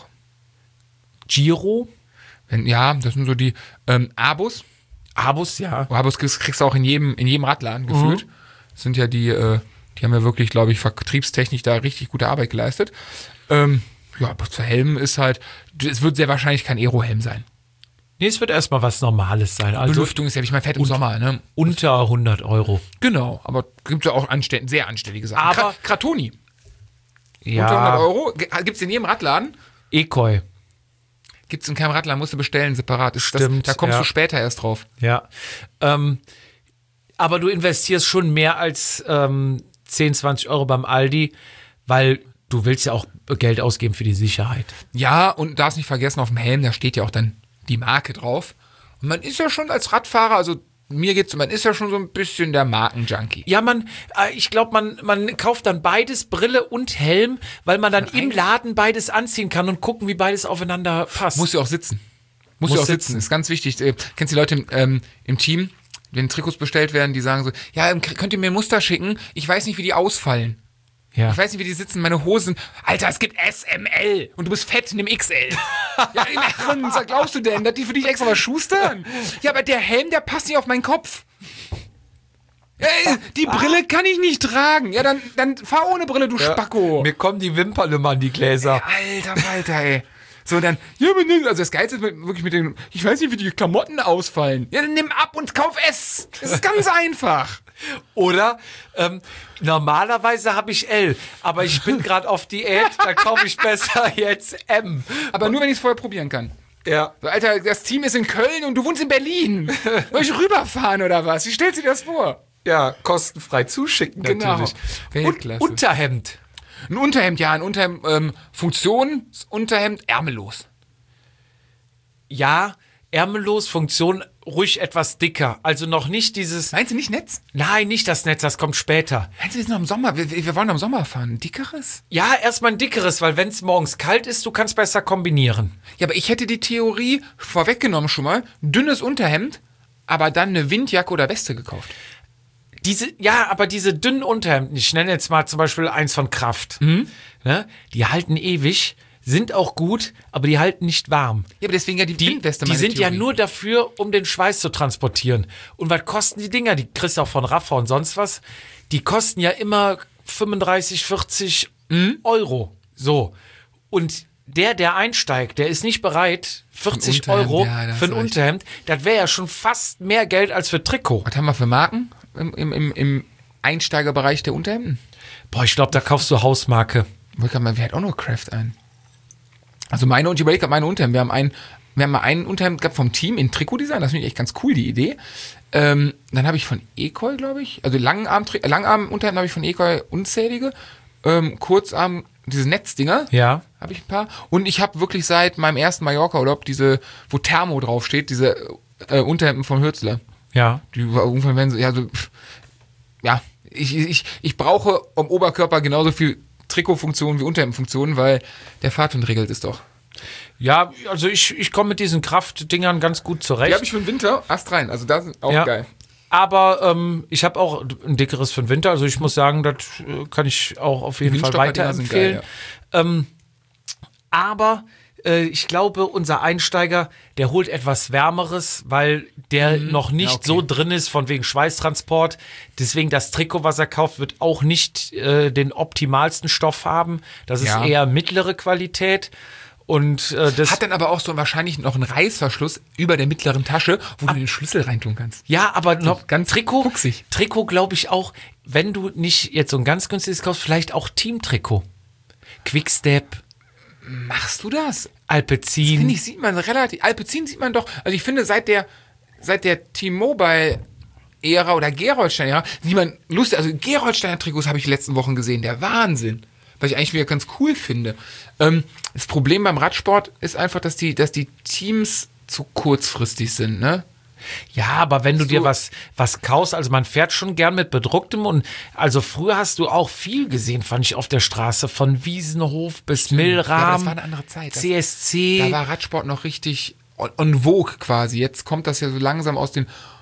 Giro? Ja, das sind so die Abus. Abus, ja. Abus kriegst du auch in jedem Radladen gefühlt. Das sind ja die haben ja wirklich, glaube ich, vertriebstechnisch da richtig gute Arbeit geleistet. Aber zu Helmen ist halt, es wird sehr wahrscheinlich kein Aero-Helm sein. Nee, es wird erstmal was Normales sein. Also Belüftung ist ja, ich meine, fährt im Sommer, ne? Unter 100 €. Genau, aber gibt es ja auch sehr anständige Sachen. Aber Kratoni. Ja. Unter 100 € gibt es in jedem Radladen. Ekoi. Gibt es in keinem Radladen, musst du bestellen, separat. Stimmt, da kommst ja. du später erst drauf. Ja. Aber du investierst schon mehr als 10, 20 € beim Aldi, weil du willst ja auch Geld ausgeben für die Sicherheit. Ja, und darfst nicht vergessen, auf dem Helm, da steht ja auch dann die Marke drauf. Und man ist ja schon als Radfahrer, also man ist ja schon so ein bisschen der Markenjunkie. Ja, ich glaube, man kauft dann beides, Brille und Helm, weil man dann im Laden beides anziehen kann und gucken, wie beides aufeinander passt. Muss ja auch sitzen. Muss ja auch sitzen. Ist ganz wichtig. Kennst du die Leute im Team, wenn Trikots bestellt werden, die sagen so, ja, könnt ihr mir Muster schicken? Ich weiß nicht, wie die ausfallen. Ja. Ich weiß nicht, wie die sitzen, meine Hosen. Alter, es gibt SML und du bist fett, nimm XL. Ja, im Ernst, was glaubst du denn, dass die für dich extra was schustern? Ja, aber der Helm, der passt nicht auf meinen Kopf. Die Brille kann ich nicht tragen. Ja, dann fahr ohne Brille, du Spacko. Mir kommen die Wimpern immer an die Gläser. Alter, ey. So, dann, also das Geilste ist wirklich mit den, ich weiß nicht, wie die Klamotten ausfallen. Ja, dann nimm ab und kauf S. Das ist ganz einfach. Oder normalerweise habe ich L, aber ich bin gerade auf Diät, dann kaufe ich besser jetzt M. Aber nur, wenn ich es vorher probieren kann. Ja. So, Alter, das Team ist in Köln und du wohnst in Berlin. Soll ich rüberfahren oder was? Wie stellst du dir das vor? Ja, kostenfrei zuschicken natürlich. Weltklasse. Und Unterhemd. Ein Unterhemd, Funktionsunterhemd, ärmellos. Ja, ärmellos, Funktion ruhig etwas dicker. Also noch nicht dieses... Meinst du nicht Netz? Nein, nicht das Netz, das kommt später. Meinst du, wir sind noch im Sommer? Wir wollen im Sommer fahren. Ein dickeres? Ja, erstmal ein dickeres, weil wenn es morgens kalt ist, du kannst besser kombinieren. Ja, aber ich hätte die Theorie vorweggenommen schon mal. Dünnes Unterhemd, aber dann eine Windjacke oder Weste gekauft. Aber diese dünnen Unterhemden, ich nenne jetzt mal zum Beispiel eins von Kraft, ne? Die halten ewig, sind auch gut, aber die halten nicht warm. Ja, aber deswegen ja die Windweste. Die sind ja nur dafür, um den Schweiß zu transportieren. Und was kosten die Dinger? Die kriegst du auch von Raffa und sonst was. Die kosten ja immer 35, 40 Euro. So. Und der einsteigt, der ist nicht bereit, 40 Euro für ein Unterhemd. Das wäre ja schon fast mehr Geld als für Trikot. Was haben wir für Marken im Einsteigerbereich der Unterhemden? Boah, ich glaube, da kaufst du Hausmarke. Wer hat auch noch Craft ein? Also ich überlege gerade meine Unterhemden. Wir haben mal ein Unterhemd gehabt vom Team in Trikotdesign. Das finde ich echt ganz cool, die Idee. Dann habe ich von Ekoi, glaube ich, also Langarm-Unterhemden habe ich von Ekoi unzählige. Kurzarm, diese Netzdinger, habe ich ein paar. Und ich habe wirklich seit meinem ersten Mallorca-Urlaub wo Thermo draufsteht, diese Unterhemden von Hürzler. Ja. Die irgendwann werden so, ich brauche am Oberkörper genauso viel Trikotfunktionen wie Unterhemdfunktionen, weil der Fahrtwind regelt es doch. Ja, also ich komme mit diesen Kraftdingern ganz gut zurecht. Die habe ich für den Winter, Ast rein, also das ist auch geil. Aber ich habe auch ein dickeres für den Winter, also ich muss sagen, das kann ich auch auf jeden Fall weiterempfehlen. Geil, aber ich glaube, unser Einsteiger, der holt etwas Wärmeres, weil der noch nicht so drin ist, von wegen Schweißtransport. Deswegen das Trikot, was er kauft, wird auch nicht den optimalsten Stoff haben. Das ist eher mittlere Qualität. Und das hat dann aber auch so wahrscheinlich noch einen Reißverschluss über der mittleren Tasche, wo du den Schlüssel reintun kannst. Ja, aber noch ganz Trikot, glaube ich auch, wenn du nicht jetzt so ein ganz günstiges kaufst, vielleicht auch Teamtrikot. Quickstep. Machst du das? Alpecin. Das finde ich, sieht man relativ. Alpecin sieht man doch. Also ich finde, seit der T-Mobile-Ära oder Gerolsteiner-Ära, sieht man lustig. Also Gerolsteiner-Trikots habe ich in den letzten Wochen gesehen. Der Wahnsinn. Was ich eigentlich wieder ganz cool finde. Das Problem beim Radsport ist einfach, dass die Teams zu kurzfristig sind, ne? Ja, aber wenn du dir was kaufst, also man fährt schon gern mit bedrucktem und also früher hast du auch viel gesehen, fand ich auf der Straße, von Wiesenhof bis Milram. Ja, das war eine andere Zeit. CSC. Da war Radsport noch richtig en vogue quasi. Jetzt kommt das ja so langsam aus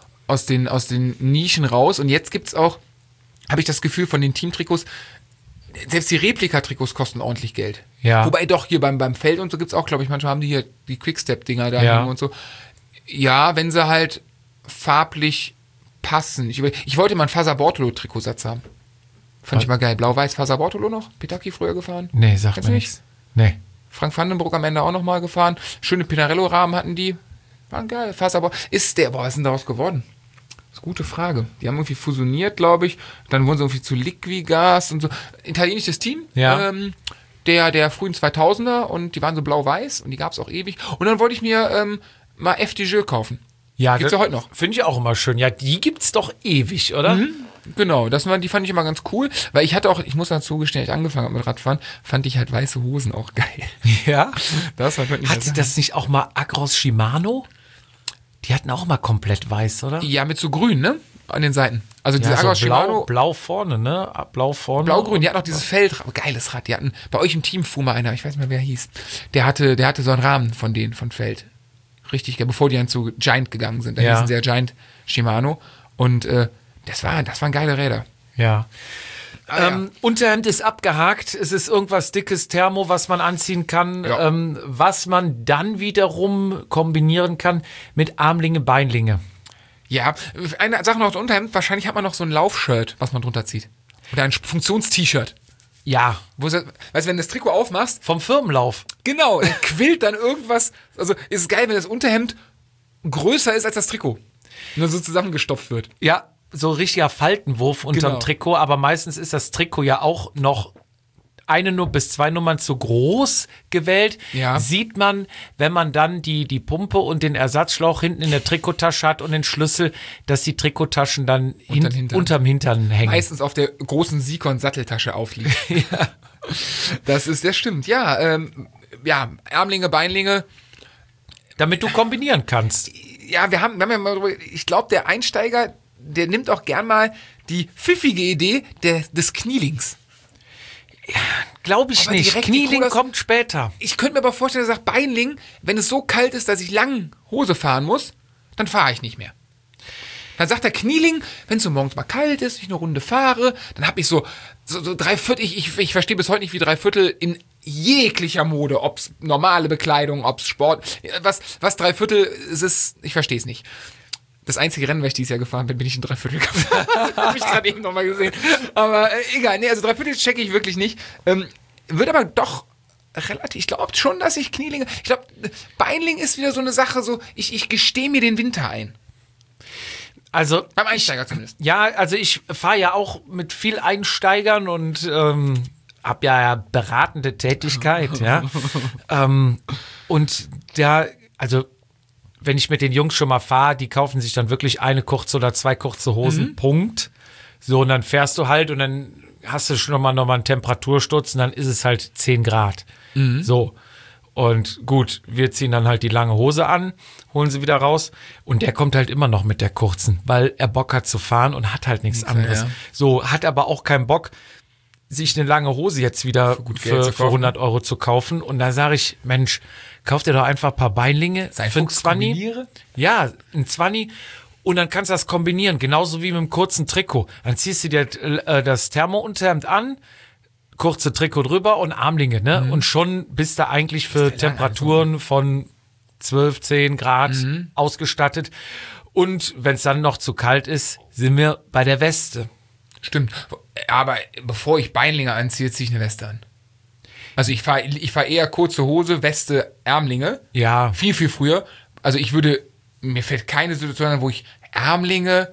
den Nischen raus und jetzt gibt's auch, habe ich das Gefühl, von den Teamtrikots, selbst die Replika-Trikots kosten ordentlich Geld. Ja. Wobei doch hier beim Feld und so gibt's auch, glaube ich, manchmal haben die hier die Quickstep-Dinger da und so. Ja, wenn sie halt farblich passen. Ich wollte mal einen Faser-Bortolo-Trikotsatz haben. Fand ich mal geil. Blau-Weiß Faser-Bortolo noch? Pitaki früher gefahren? Nee, sagt mir nichts. Nee. Frank Vandenbroek am Ende auch noch mal gefahren. Schöne Pinarello-Rahmen hatten die. Waren geil. Faser-Bortolo. Was ist denn daraus geworden? Das ist eine gute Frage. Die haben irgendwie fusioniert, glaube ich. Dann wurden sie irgendwie zu Liquigas und so. Italienisches Team. Ja. Der frühen 2000er und die waren so blau-weiß und die gab es auch ewig. Und dann wollte ich mir mal FDJ kaufen. Ja, gibt's ja heute noch. Finde ich auch immer schön. Ja, die gibt's doch ewig, oder? Mhm. Genau, die fand ich immer ganz cool, weil ich muss dazu gestehen, als ich angefangen habe mit Radfahren, fand ich halt weiße Hosen auch geil. Ja? Das war wirklich Hatte das nicht auch mal Agros Shimano? Die hatten auch mal komplett weiß, oder? Ja, mit so grün, ne? An den Seiten. Also diese Agros Shimano. Blau vorne, ne? Blau vorne. Blau-grün, die hatten auch dieses Feld. Geiles Rad. Die hatten bei euch im Team fuhr mal einer, ich weiß nicht mehr, wer hieß. Der hatte so einen Rahmen von Feld. Richtig geil, bevor die dann zu Giant gegangen sind. Da hießen sie ja Giant Shimano. Und das waren geile Räder. Ja. Unterhemd ist abgehakt. Es ist irgendwas dickes Thermo, was man anziehen kann, was man dann wiederum kombinieren kann mit Armlinge, Beinlinge. Ja, eine Sache noch, das Unterhemd, wahrscheinlich hat man noch so ein Laufshirt, was man drunter zieht. Oder ein Funktions-T-Shirt. Ja. Weißt du, wenn du das Trikot aufmachst? Vom Firmenlauf. Genau, dann quillt dann irgendwas. Also ist es geil, wenn das Unterhemd größer ist als das Trikot. Nur so zusammengestopft wird. Ja, so richtiger Faltenwurf unterm Trikot, aber meistens ist das Trikot ja auch noch 1 bis 2 Nummern zu groß gewählt. Ja. Sieht man, wenn man dann die Pumpe und den Ersatzschlauch hinten in der Trikottasche hat und den Schlüssel, dass die Trikottaschen dann unterm Hintern hängen. Meistens auf der großen Sikon-Satteltasche aufliegen. Ja. Das stimmt. Ja, Ärmlinge, Beinlinge. Damit du kombinieren kannst. Ja, wir haben ja mal drüber, ich glaube, der Einsteiger, der nimmt auch gern mal die pfiffige Idee des Knielings. Ja, glaube ich nicht. Knieling kommt später. Ich könnte mir aber vorstellen, er sagt, Beinling, wenn es so kalt ist, dass ich lang Hose fahren muss, dann fahre ich nicht mehr. Dann sagt der Knieling, wenn es so morgens mal kalt ist, ich eine Runde fahre, dann habe ich so 3/4, ich verstehe bis heute nicht, wie 3/4 in jeglicher Mode, ob es normale Bekleidung, ob es Sport, was 3/4 ist, ich verstehe es nicht. Das einzige Rennen, weil ich dieses Jahr gefahren bin ich in 3/4 gefahren. Habe ich gerade eben nochmal gesehen. Aber egal, nee, also 3/4 checke ich wirklich nicht. Wird aber doch relativ, ich glaube schon, dass ich Knielinge, ich glaube, Beinling ist wieder so eine Sache, so, ich gestehe mir den Winter ein. Also beim Einsteiger zumindest. Ja, also ich fahre ja auch mit viel Einsteigern und habe ja beratende Tätigkeit, ja. Und da, also wenn ich mit den Jungs schon mal fahre, die kaufen sich dann wirklich eine kurze oder 2 kurze Hosen, Punkt. So, und dann fährst du halt und dann hast du schon nochmal einen Temperatursturz und dann ist es halt 10 Grad. So. Und gut, wir ziehen dann halt die lange Hose an, holen sie wieder raus und der kommt halt immer noch mit der kurzen, weil er Bock hat zu fahren und hat halt nichts anderes. Ja. So, hat aber auch keinen Bock, sich eine lange Hose jetzt wieder für 100 Euro zu kaufen. Und da sage ich, Mensch, kauf dir doch einfach ein paar Beinlinge für ein 20. Ja, ein 20. Und dann kannst du das kombinieren, genauso wie mit einem kurzen Trikot. Dann ziehst du dir das Thermounterhemd an, kurze Trikot drüber und Armlinge, ne? Und schon bist du eigentlich für Temperaturen von 12, 10 Grad ausgestattet. Und wenn es dann noch zu kalt ist, sind wir bei der Weste. Stimmt. Aber bevor ich Beinlinge anziehe, ziehe ich eine Weste an. Also ich fahr eher kurze Hose, Weste, Ärmlinge. Ja. Viel, viel früher. Also mir fällt keine Situation an, wo ich Ärmlinge,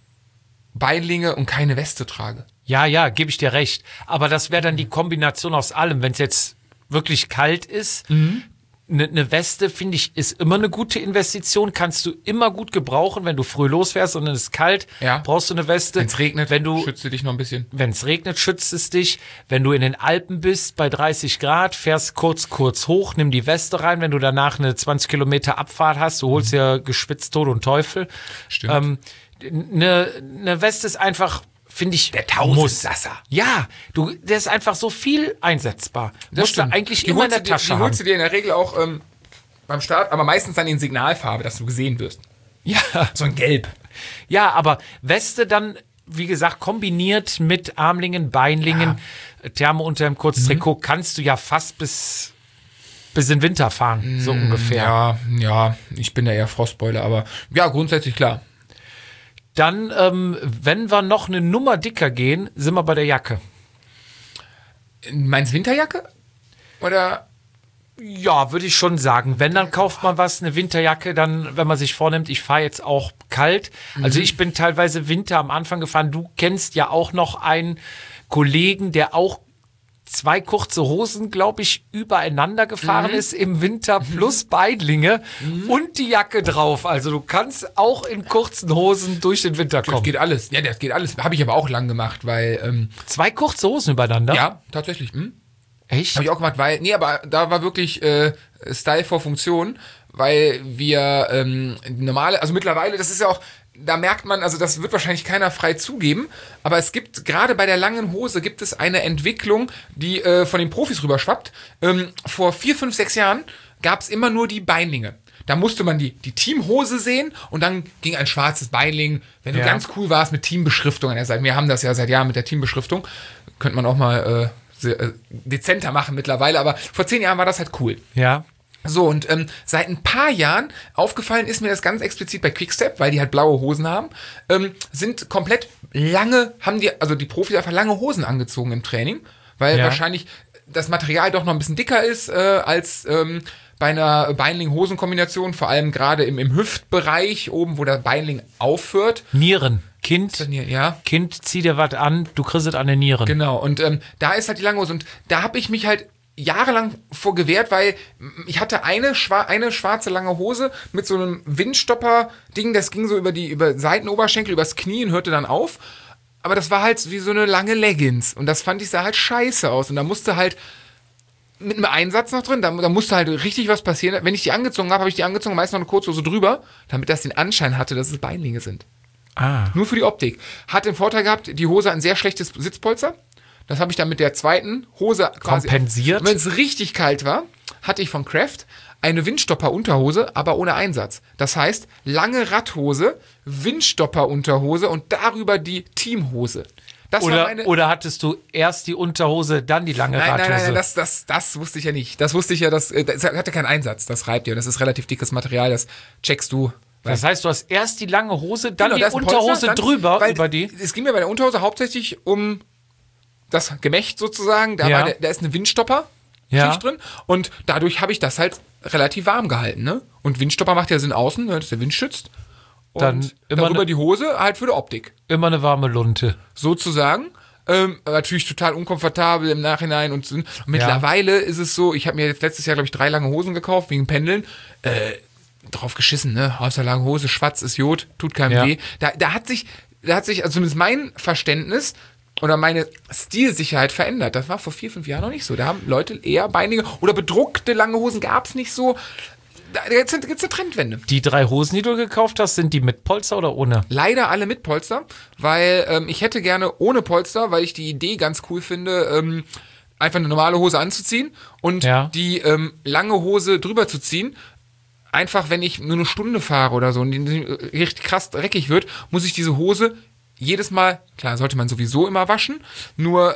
Beinlinge und keine Weste trage. Ja, gebe ich dir recht. Aber das wäre dann die Kombination aus allem. Wenn es jetzt wirklich kalt ist, eine Weste, finde ich, ist immer eine gute Investition. Kannst du immer gut gebrauchen, wenn du früh losfährst und es ist kalt, brauchst du eine Weste. Wenn es regnet, schützt du dich noch ein bisschen. Wenn es regnet, schützt es dich. Wenn du in den Alpen bist, bei 30 Grad, fährst kurz hoch, nimm die Weste rein. Wenn du danach eine 20 Kilometer Abfahrt hast, du holst ja geschwitzt Tod und Teufel. Stimmt. Eine Weste ist einfach, finde ich, der Tausendsasser. Ja, der ist einfach so viel einsetzbar. Das musst stimmt. Du eigentlich immer in der Tasche haben. Die holst du dir in der Regel auch beim Start, aber meistens dann in Signalfarbe, dass du gesehen wirst. Ja. So ein Gelb. Ja, aber Weste dann, wie gesagt, kombiniert mit Armlingen, Beinlingen, Thermounterhemd, Kurztrikot, kannst du ja fast bis in den Winter fahren, so ungefähr. Ja, ich bin da eher Frostbeule, aber ja, grundsätzlich klar. Dann, wenn wir noch eine Nummer dicker gehen, sind wir bei der Jacke. Meinst du Winterjacke? Oder? Ja, würde ich schon sagen. Wenn, dann kauft man eine Winterjacke, dann, wenn man sich vornimmt, ich fahre jetzt auch kalt. Also ich bin teilweise Winter am Anfang gefahren. Du kennst ja auch noch einen Kollegen, der auch 2 kurze Hosen, glaube ich, übereinander gefahren ist im Winter plus Beinlinge und die Jacke drauf. Also du kannst auch in kurzen Hosen durch den Winter kommen. Das geht alles. Ja, das geht alles. Habe ich aber auch lang gemacht, weil 2 kurze Hosen übereinander? Ja, tatsächlich. Echt? Habe ich auch gemacht, aber da war wirklich Style vor Funktion, weil wir normale, also mittlerweile, das ist ja auch, da merkt man, also das wird wahrscheinlich keiner frei zugeben, aber es gibt, gerade bei der langen Hose, gibt es eine Entwicklung, die von den Profis rüberschwappt. Vor 4, 5, 6 Jahren gab es immer nur die Beinlinge. Da musste man die Teamhose sehen und dann ging ein schwarzes Beinling, wenn du ganz cool warst mit Teambeschriftung an der Seite. Wir haben das ja seit Jahren mit der Teambeschriftung. Könnte man auch mal dezenter machen mittlerweile, aber vor 10 Jahren war das halt cool. Ja. So, und seit ein paar Jahren, aufgefallen ist mir das ganz explizit bei Quickstep, weil die halt blaue Hosen haben, sind komplett die Profis einfach lange Hosen angezogen im Training. weil wahrscheinlich das Material doch noch ein bisschen dicker ist als bei einer Beinling-Hosen-Kombination, vor allem gerade im Hüftbereich, oben, wo der Beinling aufhört. Nieren. Kind, zieh dir was an, du kriegst es an den Nieren. Genau, und da ist halt die lange Hose. Und da habe ich mich halt jahrelang vor gewehrt, weil ich hatte eine schwarze lange Hose mit so einem Windstopper-Ding, das ging so über Seitenoberschenkel, übers Knie und hörte dann auf. Aber das war halt wie so eine lange Leggings. Und das fand ich, sah halt scheiße aus. Und da musste halt mit einem Einsatz noch drin, da musste halt richtig was passieren. Wenn ich die angezogen habe, ich die angezogen, meist noch eine Kurzhose drüber, damit das den Anschein hatte, dass es Beinlinge sind. Nur für die Optik. Hat den Vorteil gehabt, die Hose hat ein sehr schlechtes Sitzpolster. Das habe ich dann mit der zweiten Hose quasi kompensiert. Wenn es richtig kalt war, hatte ich von Kraft eine Windstopper-Unterhose, aber ohne Einsatz. Das heißt, lange Radhose, Windstopper-Unterhose und darüber die Teamhose. Oder hattest du erst die Unterhose, dann die lange Radhose? Nein, das wusste ich ja nicht. Das wusste ich ja, das hatte keinen Einsatz. Das reibt ja. Das ist relativ dickes Material, das checkst du. Das heißt, du hast erst die lange Hose, dann die Unterhose drüber über die? Es ging mir bei der Unterhose hauptsächlich um das Gemächt sozusagen. Da ist eine Windstopper-Schicht drin. Und dadurch habe ich das halt relativ warm gehalten. Ne? Und Windstopper macht ja Sinn außen, dass der Wind schützt. Und dann darüber die Hose halt für die Optik. Immer eine warme Lunte. Sozusagen. Natürlich total unkomfortabel im Nachhinein. Und mittlerweile ist es so, ich habe mir jetzt letztes Jahr, glaube ich, 3 lange Hosen gekauft, wegen Pendeln. Drauf geschissen, ne? Aus der langen Hose, schwarz ist Jod, tut keinem weh. Da hat sich, also zumindest mein Verständnis oder meine Stilsicherheit verändert. Das war vor 4-5 Jahren noch nicht so. Da haben Leute eher beinige oder bedruckte lange Hosen gab es nicht so. Jetzt gibt es eine Trendwende. Die 3 Hosen, die du gekauft hast, sind die mit Polster oder ohne? Leider alle mit Polster, weil ich hätte gerne ohne Polster, weil ich die Idee ganz cool finde, einfach eine normale Hose anzuziehen und die lange Hose drüber zu ziehen. Einfach, wenn ich nur eine Stunde fahre oder so und die richtig krass dreckig wird, muss ich diese Hose jedes Mal, klar, sollte man sowieso immer waschen, nur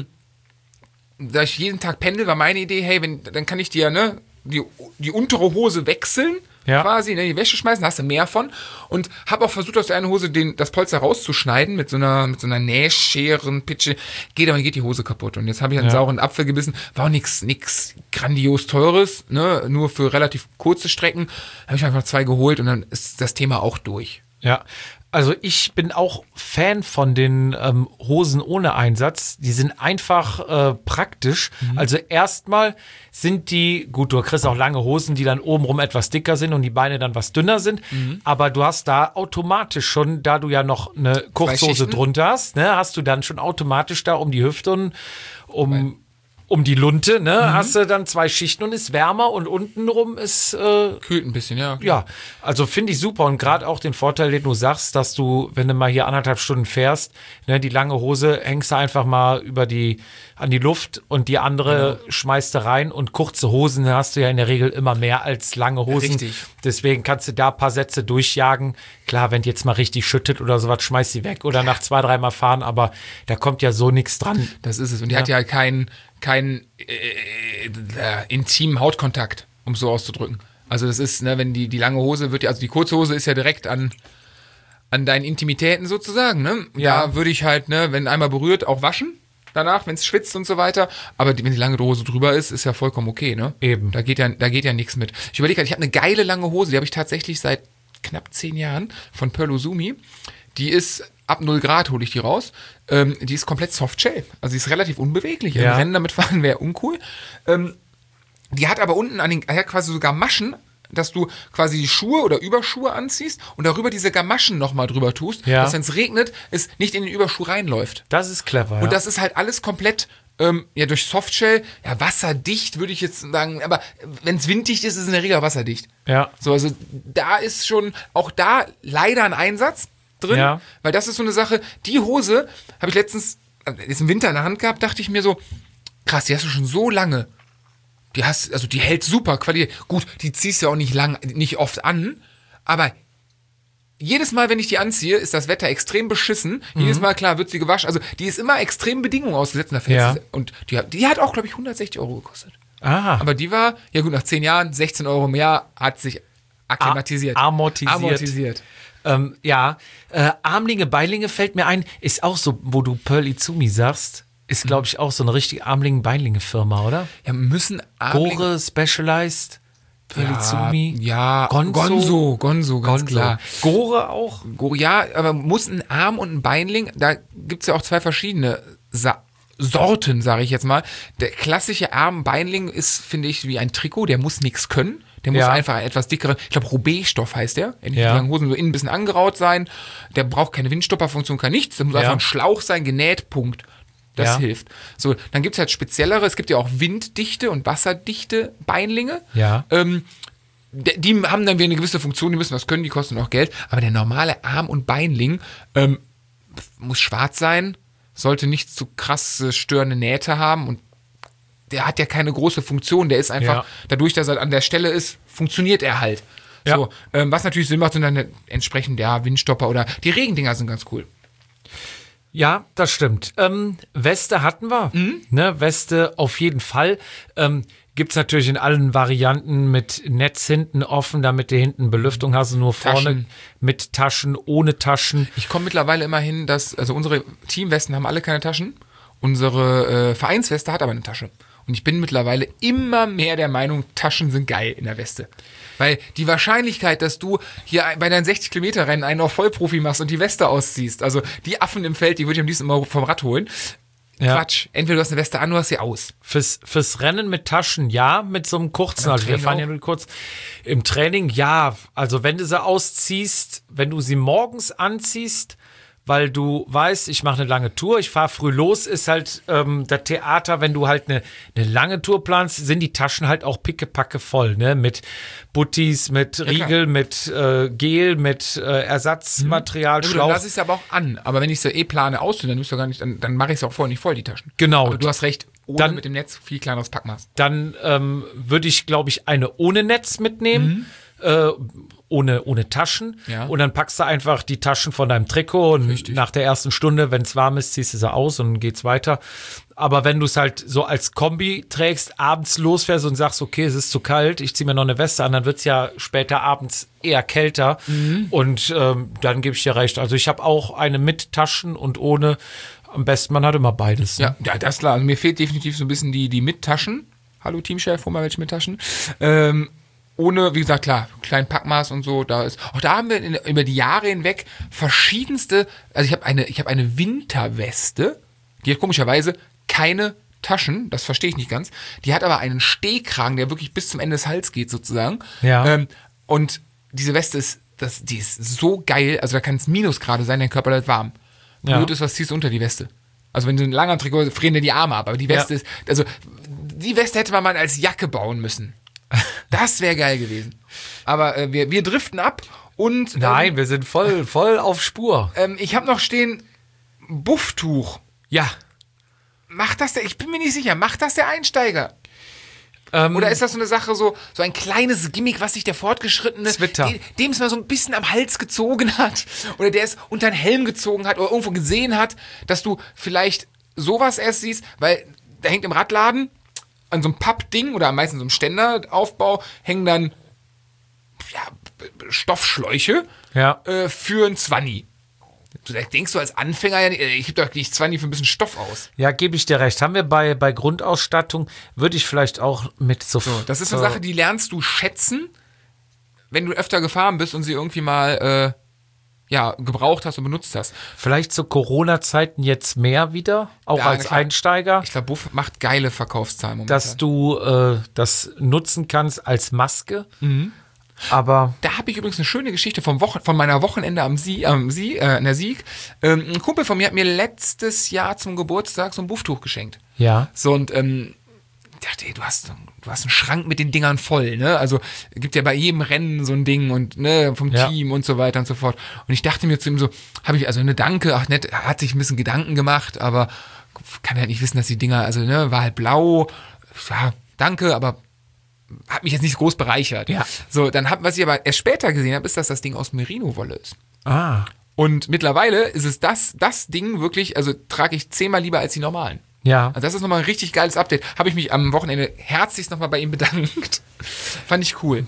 da ich jeden Tag pendel, war meine Idee, hey, dann kann ich dir, ne, die untere Hose wechseln, quasi, ne, die Wäsche schmeißen, hast du mehr von. Und habe auch versucht, aus der einen Hose das Polster rauszuschneiden mit so einer Nähscherenpitsche. Geht die Hose kaputt. Und jetzt habe ich einen sauren Apfel gebissen. War auch nix grandios Teures, ne, nur für relativ kurze Strecken. Habe ich einfach 2 geholt und dann ist das Thema auch durch. Ja. Also ich bin auch Fan von den Hosen ohne Einsatz. Die sind einfach praktisch. Also erstmal sind die, gut, du kriegst auch lange Hosen, die dann obenrum etwas dicker sind und die Beine dann was dünner sind. Aber du hast da automatisch schon, da du ja noch eine Kurzhose drunter hast, ne, hast du dann schon automatisch da um die Hüfte und um die Lunte, ne, hast du dann 2 Schichten und ist wärmer und untenrum ist kühlt ein bisschen, ja. Ja, also finde ich super und gerade auch den Vorteil, den du sagst, dass du, wenn du mal hier 1,5 Stunden fährst, ne, die lange Hose hängst du einfach mal an die Luft und die andere schmeißt du rein und kurze Hosen hast du ja in der Regel immer mehr als lange Hosen. Richtig. Deswegen kannst du da ein paar Sätze durchjagen. Klar, wenn die jetzt mal richtig schüttet oder sowas, schmeißt sie weg oder nach 2-3 Mal fahren, aber da kommt ja so nichts dran. Das ist es. Und die hat ja keinen intimen Hautkontakt, um es so auszudrücken. Also das ist, ne, wenn die lange Hose wird, also die kurze Hose ist ja direkt an deinen Intimitäten sozusagen, ne? Da würde ich halt, ne, wenn einmal berührt, auch waschen danach, wenn es schwitzt und so weiter. Aber wenn die lange Hose drüber ist ja vollkommen okay, ne? Eben. Da geht ja nichts mit. Ich überlege gerade, ich habe eine geile lange Hose, die habe ich tatsächlich seit knapp 10 Jahren von Perlosumi. Die ist ab 0 Grad hole ich die raus. Die ist komplett Softshell. Also die ist relativ unbeweglich. Im Rennen damit fahren wäre uncool. Die hat aber unten hat quasi sogar Maschen, dass du quasi die Schuhe oder Überschuhe anziehst und darüber diese Gamaschen nochmal drüber tust, dass wenn es regnet, es nicht in den Überschuh reinläuft. Das ist clever, Und das ist halt alles komplett durch Softshell, wasserdicht würde ich jetzt sagen, aber wenn es winddicht ist, ist es in der Regel wasserdicht. Ja. So, also da ist schon auch da leider ein Einsatz drin, weil das ist so eine Sache, die Hose habe ich letztens, jetzt im Winter in der Hand gehabt, dachte ich mir so, krass, die hast du schon so lange. Die hält super Qualität. Gut, die ziehst du ja auch nicht oft an, aber jedes Mal, wenn ich die anziehe, ist das Wetter extrem beschissen. Jedes Mal, klar, wird sie gewaschen. Also die ist immer extremen Bedingungen ausgesetzt. Und die hat auch, glaube ich, 160 € gekostet. Ah. Aber die war, ja gut, nach 10 Jahren, 16 € im Jahr, hat sich akklimatisiert. Amortisiert. Armlinge, Beilinge fällt mir ein, ist auch so, wo du Pearl Izumi sagst, ist, glaube ich, auch so eine richtige Armlingen-Beinlinge-Firma, oder? Ja, müssen Gore, Specialized, Pelizumi, Gonzo, ganz klar. Gore auch? Gore, ja, aber muss ein Arm und ein Beinling, da gibt es ja auch 2 verschiedene Sorten, sage ich jetzt mal. Der klassische Arm-Beinling ist, finde ich, wie ein Trikot, der muss nichts können. Der muss einfach etwas dickere, ich glaube Roubaix-Stoff heißt der. Die langen Hosen so innen ein bisschen angeraut sein. Der braucht keine Windstopperfunktion, kann nichts. Der muss einfach ein Schlauch sein, genäht, Punkt. Das hilft. So, dann gibt es halt speziellere, es gibt ja auch winddichte und wasserdichte Beinlinge. Ja. Die haben dann wieder eine gewisse Funktion, die müssen was können, die kosten auch Geld. Aber der normale Arm- und Beinling muss schwarz sein, sollte nicht zu krasse störende Nähte haben und der hat ja keine große Funktion, der ist einfach, dadurch, dass er an der Stelle ist, funktioniert er halt. Ja. So, was natürlich Sinn macht, sind dann entsprechend Windstopper oder die Regendinger sind ganz cool. Ja, das stimmt. Weste hatten wir, ne? Weste auf jeden Fall. Gibt es natürlich in allen Varianten mit Netz hinten offen, damit du hinten Belüftung hast, nur vorne Taschen. mit Taschen, ohne Taschen. Ich komme mittlerweile immer hin, dass, also unsere Teamwesten haben alle keine Taschen, unsere Vereinsweste hat aber eine Tasche. Und ich bin mittlerweile immer mehr der Meinung, Taschen sind geil in der Weste. Weil die Wahrscheinlichkeit, dass du hier bei deinen 60-Kilometer-Rennen einen auf Vollprofi machst und die Weste ausziehst, also die Affen im Feld, die würde ich am liebsten immer vom Rad holen. Ja. Quatsch. Entweder du hast eine Weste an, oder du hast sie aus. Fürs Rennen mit Taschen, ja, mit so einem kurzen, also wir fahren ja nur kurz. Im Training, ja, also wenn du sie ausziehst, wenn du sie morgens anziehst, weil du weißt, ich mache eine lange Tour, ich fahre früh los, ist halt das Theater, wenn du halt eine lange Tour planst, sind die Taschen halt auch pickepacke voll, ne, mit Buttis, mit Riegel, mit Gel, mit Ersatzmaterial, Schlauch. Dann lasse ich es aber auch an, aber wenn ich es plane auszunehmen, dann mache ich es auch vorher nicht voll, die Taschen. Genau. Aber du hast recht, ohne mit dem Netz viel kleineres Packmaß. Dann würde ich, glaube ich, eine ohne Netz mitnehmen, ohne Taschen. Ja. Und dann packst du einfach die Taschen von deinem Trikot und nach der ersten Stunde, wenn es warm ist, ziehst du sie aus und geht's weiter. Aber wenn du es halt so als Kombi trägst, abends losfährst und sagst, okay, es ist zu kalt, ich ziehe mir noch eine Weste an, dann wird es ja später abends eher kälter. Und dann gebe ich dir recht. Also ich habe auch eine mit Taschen und ohne. Am besten, man hat immer beides. Ne? Ja, das ist klar. Also mir fehlt definitiv so ein bisschen die mit Taschen. Hallo Teamchef, hol mal welche mit Taschen. Ohne, wie gesagt, klar, kleinen Packmaß und so, da haben wir über die Jahre hinweg verschiedenste, also ich habe eine Winterweste, die hat komischerweise keine Taschen, das verstehe ich nicht ganz, die hat aber einen Stehkragen, der wirklich bis zum Ende des Hals geht sozusagen. Ja. Und diese Weste die ist so geil, also da kann es Minusgrade sein, dein Körper bleibt warm. Blöd ist, was ziehst du unter die Weste? Also wenn du ein langer Trikot, frieren dir die Arme ab, aber die Weste ist, also die Weste hätte man mal als Jacke bauen müssen. Das wäre geil gewesen. Aber wir driften ab und... Nein, wir sind voll auf Spur. Ich habe noch stehen, Bufftuch. Ja. Macht das ich bin mir nicht sicher, macht das der Einsteiger? Oder ist das so eine Sache, so ein kleines Gimmick, was sich der Fortgeschrittene, dem es mal so ein bisschen am Hals gezogen hat, oder der es unter den Helm gezogen hat, oder irgendwo gesehen hat, dass du vielleicht sowas erst siehst, weil da hängt im Radladen an so einem Pappding oder am meisten so einem Ständeraufbau hängen dann Stoffschläuche für ein Zwanni. Du denkst du als Anfänger ja nicht, ich gebe doch nicht 20 für ein bisschen Stoff aus. Ja, gebe ich dir recht. Haben wir bei Grundausstattung, würde ich vielleicht auch mit so. Das ist eine Sache, die lernst du schätzen, wenn du öfter gefahren bist und sie irgendwie mal gebraucht hast und benutzt hast. Vielleicht zu Corona-Zeiten jetzt mehr wieder, auch als Einsteiger. Ich glaube, Buff macht geile Verkaufszahlen momentan. Dass du das nutzen kannst als Maske. Aber da habe ich übrigens eine schöne Geschichte von meiner Wochenende in der Sieg. Ein Kumpel von mir hat mir letztes Jahr zum Geburtstag so ein Bufftuch geschenkt. Ja. So und dachte, ey, du hast einen Schrank mit den Dingern voll, ne? Also gibt ja bei jedem Rennen so ein Ding und ne, vom Team und so weiter und so fort. Und ich dachte mir zu ihm so, habe ich also eine Danke, ach nett, hat sich ein bisschen Gedanken gemacht, aber kann halt nicht wissen, dass die Dinger, also ne, war halt blau, ja, danke, aber hat mich jetzt nicht groß bereichert. Ja. So, was ich aber erst später gesehen habe, ist, dass das Ding aus Merino-Wolle ist. Ah. Und mittlerweile ist es das Ding wirklich, also trage ich 10-mal lieber als die normalen. Ja. Also das ist nochmal ein richtig geiles Update. Habe ich mich am Wochenende herzlichst nochmal bei ihm bedankt. Fand ich cool.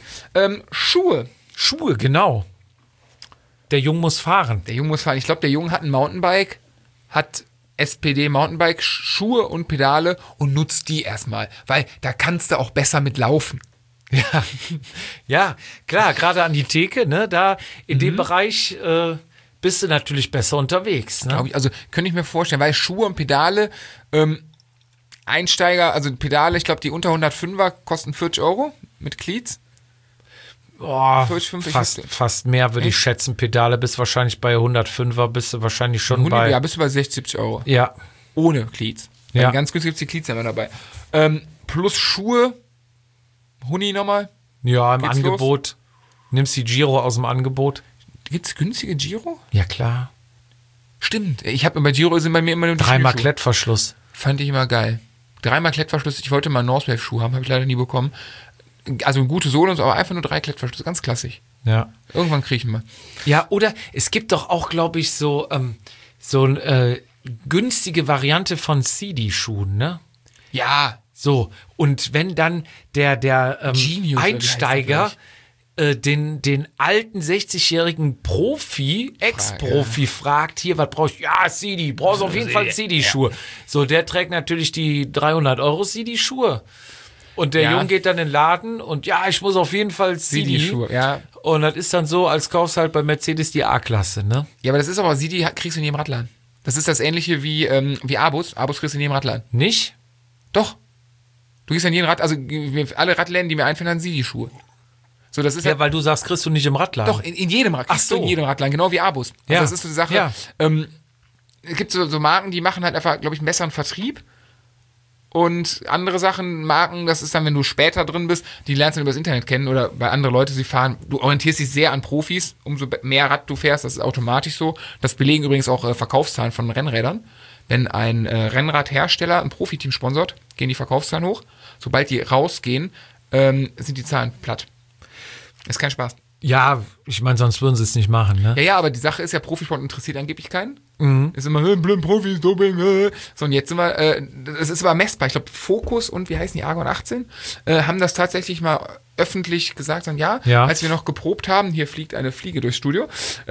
Schuhe, genau. Der Junge muss fahren. Ich glaube, der Junge hat ein Mountainbike, hat SPD Mountainbike Schuhe und Pedale und nutzt die erstmal, weil da kannst du auch besser mit laufen. Ja, klar, gerade an die Theke, ne, da in dem Bereich bist du natürlich besser unterwegs. Ne? Glaube ich, also könnte ich mir vorstellen, weil Schuhe und Pedale, Einsteiger, also Pedale, ich glaube, die unter 105er kosten 40 € mit Cleats. Boah, fast mehr würde ich schätzen. Pedale bist wahrscheinlich bei 105er, bist du wahrscheinlich schon bei... Ja, bist du bei 60, 70 €. Ja. Ohne Cleats. Ja. Ganz günstig gibt es die Cleats immer dabei. Plus Schuhe, Huni nochmal. Ja, im Angebot. Los? Nimmst die Giro aus dem Angebot. Gibt es günstige Giro? Ja, klar. Stimmt. Ich habe bei Giro sind bei mir immer nur 3-mal Klettverschluss. Fand ich immer geil. 3-mal Klettverschluss. Ich wollte mal einen Northwave-Schuh haben, habe ich leider nie bekommen. Also eine gute Sohle, aber einfach nur 3 Klettverschlüsse. Ganz klassisch. Ja. Irgendwann kriechen wir. Ja, oder es gibt doch auch, glaube ich, so günstige Variante von CD-Schuhen, ne? Ja. So, und wenn dann der Genius, Einsteiger den alten 60-jährigen Ex-Profi fragt, hier, was brauchst du? Ja, CD, brauchst auf jeden Fall CD-Schuhe. Ja. So, der trägt natürlich die 300 € CD-Schuhe. Und der Junge geht dann in den Laden und ja, ich muss auf jeden Fall CD-Schuhe. Ja. Und das ist dann so, als kaufst halt bei Mercedes die A-Klasse, ne? Ja, aber das ist aber, CD kriegst du in jedem Radladen. Das ist das Ähnliche wie Abus. Abus kriegst du in jedem Radladen. Nicht? Doch. Du gehst in jeden also alle Radläden, die mir einfallen, haben CD-Schuhe. So, das ist ja, weil du sagst, kriegst du nicht im Radladen. Doch, in jedem Radladen. Ach so. In jedem Radladen, genau wie Abus. Also ja. Das ist so die Sache. Ja. Es gibt so Marken, die machen halt einfach, glaube ich, einen besseren Vertrieb. Und andere Marken, das ist dann, wenn du später drin bist, die lernst du übers Internet kennen oder bei anderen Leuten, sie fahren. Du orientierst dich sehr an Profis. Umso mehr Rad du fährst, das ist automatisch so. Das belegen übrigens auch Verkaufszahlen von Rennrädern. Wenn ein Rennradhersteller ein Profiteam sponsort, gehen die Verkaufszahlen hoch. Sobald die rausgehen, sind die Zahlen platt. Ist kein Spaß. Ja, ich meine, sonst würden sie es nicht machen, ne? Ja, aber die Sache ist ja, Profisport interessiert angeblich keinen. Ist immer, blind Profis, Doping, So, und jetzt sind wir, es ist aber messbar. Ich glaube, Focus und, wie heißen die, Argon 18, haben das tatsächlich mal öffentlich gesagt. Und ja, als wir noch geprobt haben, hier fliegt eine Fliege durchs Studio,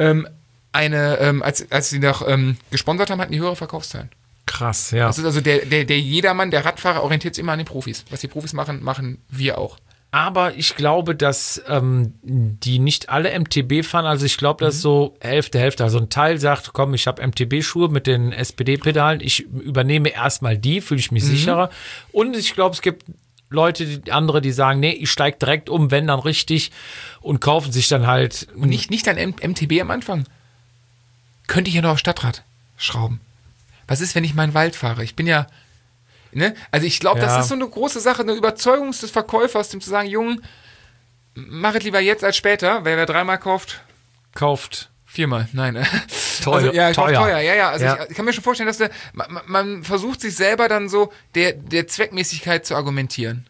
als sie noch gesponsert haben, hatten die höhere Verkaufszahlen. Krass, ja. Das ist also der Jedermann, der Radfahrer orientiert sich immer an den Profis. Was die Profis machen, machen wir auch. Aber ich glaube, dass die nicht alle MTB fahren. Also ich glaube, das ist so Hälfte. Also ein Teil sagt, komm, ich habe MTB-Schuhe mit den SPD-Pedalen. Ich übernehme erstmal die, fühle ich mich sicherer. Und ich glaube, es gibt Leute, andere, die sagen, nee, ich steige direkt um, wenn dann richtig und kaufen sich dann halt. Und nicht ein MTB am Anfang. Könnte ich ja noch auf Stadtrad schrauben. Was ist, wenn ich meinen Wald fahre? Ich bin ja... Ne? Also ich glaube, das ist so eine große Sache, eine Überzeugung des Verkäufers, dem zu sagen, Jungen, mach es lieber jetzt als später. Wer 3-mal kauft 4-mal. Nein. Teuer. Also, ja, teuer. Ja. Also ich kann mir schon vorstellen, dass man versucht sich selber dann so der Zweckmäßigkeit zu argumentieren.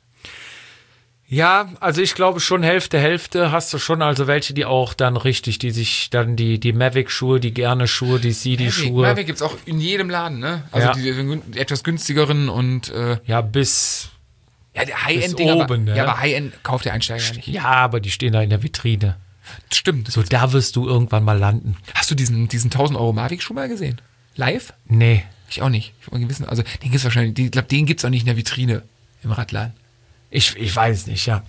Ja, also ich glaube schon Hälfte hast du schon, also welche, die auch dann richtig, die sich dann die Mavic-Schuhe, die Gerne-Schuhe, die CD-Schuhe. Mavic gibt es auch in jedem Laden, ne? Also die etwas günstigeren und bis ja, der High-End-Dinger, oben, ja, aber High-End kauft der Einsteiger ja nicht. Ja, aber die stehen da in der Vitrine. Stimmt. So, da wirst du irgendwann mal landen. Hast du diesen 1000 € Mavic-Schuh mal gesehen? Live? Nee. Ich auch nicht. Ich wollte wissen, also den gibt's wahrscheinlich, ich glaube, den gibt's auch nicht in der Vitrine im Radladen. Ich weiß nicht, ja.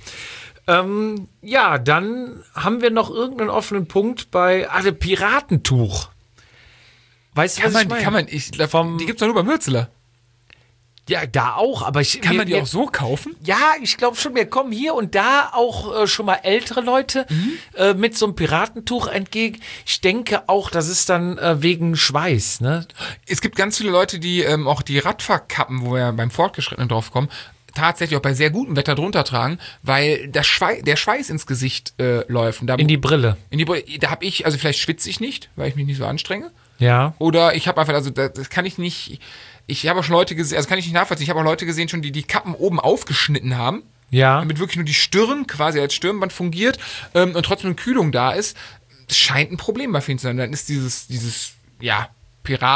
Ja, dann haben wir noch irgendeinen offenen Punkt bei Piratentuch. Weißt du, was ich meine? Die gibt's doch nur beim Hürzeler. Ja, da auch, aber kann man die auch so kaufen? Ja, ich glaube schon, mir kommen hier und da auch schon mal ältere Leute mit so einem Piratentuch entgegen. Ich denke auch, das ist dann wegen Schweiß, ne? Es gibt ganz viele Leute, die auch die Radfahrkappen, wo wir beim Fortgeschrittenen drauf kommen, tatsächlich auch bei sehr gutem Wetter drunter tragen, weil der Schweiß ins Gesicht läuft. Und in die Brille. Da habe ich, also vielleicht schwitze ich nicht, weil ich mich nicht so anstrenge. Ja. Oder ich habe einfach, also das kann ich nicht, ich habe auch schon Leute gesehen, also kann ich nicht nachvollziehen, ich habe auch Leute gesehen schon, die Kappen oben aufgeschnitten haben. Ja. Damit wirklich nur die Stirn quasi als Stirnband fungiert und trotzdem eine Kühlung da ist. Das scheint ein Problem bei vielen zu sein. Dann ist dieses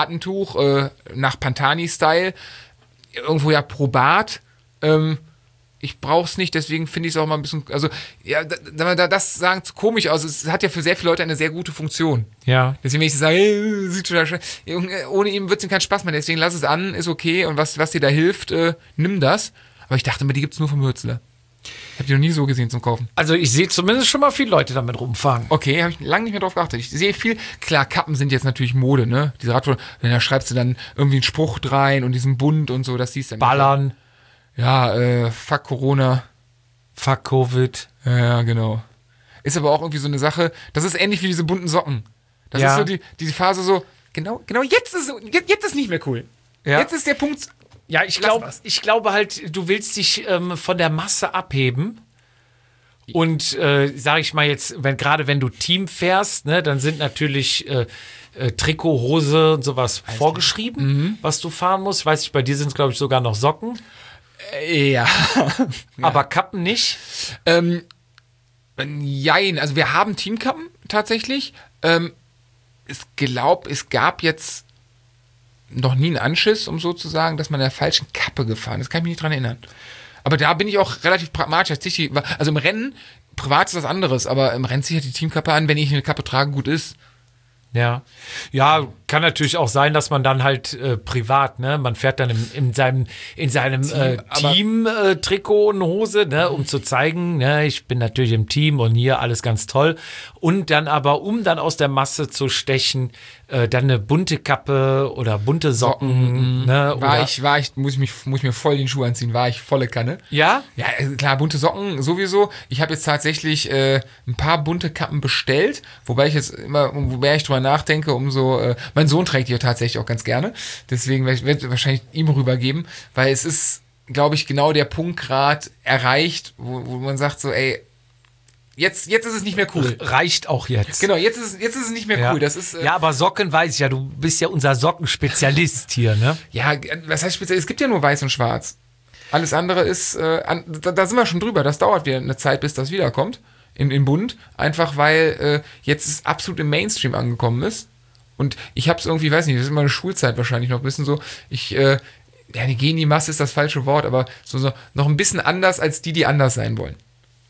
Piratentuch nach Pantani-Style irgendwo ja probat. ich brauch's nicht, deswegen finde ich es auch mal ein bisschen, also, ja, das sagen zu komisch aus. Es hat ja für sehr viele Leute eine sehr gute Funktion. Ja. Deswegen, wenn ich sage, hey, sieht total schön, ohne ihm wird es ihm keinen Spaß machen, deswegen lass es an, ist okay und was dir da hilft, nimm das. Aber ich dachte mir, die gibt's nur vom Hürzler. Ich habe die noch nie so gesehen zum Kaufen. Also ich sehe zumindest schon mal viele Leute damit rumfahren. Okay, habe ich lange nicht mehr drauf geachtet. Ich sehe viel, klar, Kappen sind jetzt natürlich Mode, ne? Diese Radtour, da schreibst du dann irgendwie einen Spruch rein und diesen Bund und so, das siehst du dann. Ballern. Ja, fuck Corona. Fuck Covid. Ja, genau. Ist aber auch irgendwie so eine Sache, das ist ähnlich wie diese bunten Socken. Das ist so die Phase so, genau, jetzt ist nicht mehr cool. Ja. Jetzt ist der Punkt. Ja, ich glaube halt, du willst dich von der Masse abheben. Und sag ich mal jetzt, gerade wenn du Team fährst, ne, dann sind natürlich Trikot, Hose und sowas vorgeschrieben, was du fahren musst. Weiß ich, bei dir sind es, glaube ich, sogar noch Socken. Ja. Aber Kappen nicht? Jein, also wir haben Teamkappen tatsächlich. Es gab jetzt noch nie einen Anschiss, um so zu sagen, dass man in der falschen Kappe gefahren ist. Das kann ich mich nicht dran erinnern. Aber da bin ich auch relativ pragmatisch. Also im Rennen, privat ist was anderes, aber im Rennen ziehe ich die Teamkappe an, wenn ich eine Kappe trage, gut ist. Ja, kann natürlich auch sein, dass man dann halt privat, ne, man fährt dann in seinem Team-Trikot und Hose, ne, um zu zeigen, ne, ich bin natürlich im Team und hier alles ganz toll. Und dann aber, um dann aus der Masse zu stechen, dann eine bunte Kappe oder bunte Socken. Ne, muss ich mir voll den Schuh anziehen, war ich volle Kanne. Ja? Ja, klar, bunte Socken sowieso. Ich habe jetzt tatsächlich ein paar bunte Kappen bestellt, wobei ich drüber nachdenke, mein Sohn trägt die ja tatsächlich auch ganz gerne, deswegen werde ich wahrscheinlich ihm rübergeben, weil es ist, glaube ich, genau der Punkt gerade erreicht, wo man sagt so, ey, Jetzt ist es nicht mehr cool. Reicht auch jetzt. Genau, jetzt ist es nicht mehr cool. Das ist, ja, aber Socken weiß ich ja, du bist ja unser Sockenspezialist hier, ne? Ja, was heißt Spezialist? Es gibt ja nur weiß und schwarz. Alles andere ist, da sind wir schon drüber. Das dauert wieder eine Zeit, bis das wiederkommt in bunt. Einfach weil jetzt es absolut im Mainstream angekommen ist. Und ich hab's irgendwie, weiß nicht, das ist immer eine Schulzeit wahrscheinlich noch ein bisschen so. Die gehen die Masse ist das falsche Wort, aber so noch ein bisschen anders als die anders sein wollen.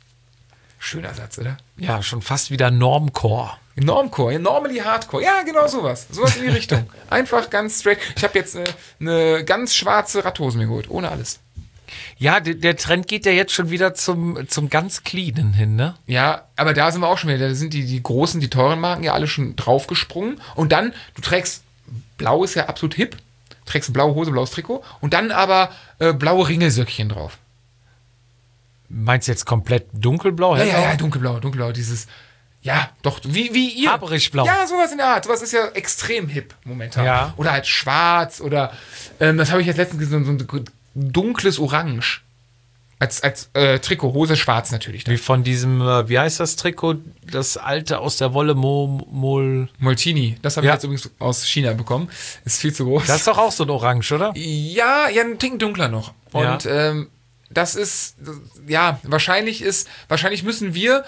Schöner Satz, oder? Ja, schon fast wieder Normcore. Normcore, normally Hardcore. Ja, genau sowas. Sowas in die Richtung. Einfach ganz straight. Ich habe jetzt eine ganz schwarze Radhose mir geholt, ohne alles. Ja, der Trend geht ja jetzt schon wieder zum ganz cleanen hin, ne? Ja, aber da sind wir auch schon wieder. Da sind die großen, die teuren Marken ja alle schon draufgesprungen. Und dann, du trägst, blau ist ja absolut hip, trägst eine blaue Hose, blaues Trikot und dann aber blaue Ringelsöckchen drauf. Meinst du jetzt komplett dunkelblau? Ja, dunkelblau, dieses, ja, doch, wie ihr. Haberich-blau. Ja, sowas in der Art, sowas ist ja extrem hip momentan. Ja. Oder halt schwarz oder, das habe ich jetzt letztens gesehen, so ein dunkles Orange. Als Trikot, Hose schwarz natürlich. Dann. Wie von diesem, wie heißt das Trikot, das alte aus der Wolle Moltini. Das habe ich jetzt übrigens aus China bekommen. Ist viel zu groß. Das ist doch auch so ein Orange, oder? Ja, ein Ticken dunkler noch. Und das ist, ja, wahrscheinlich müssen wir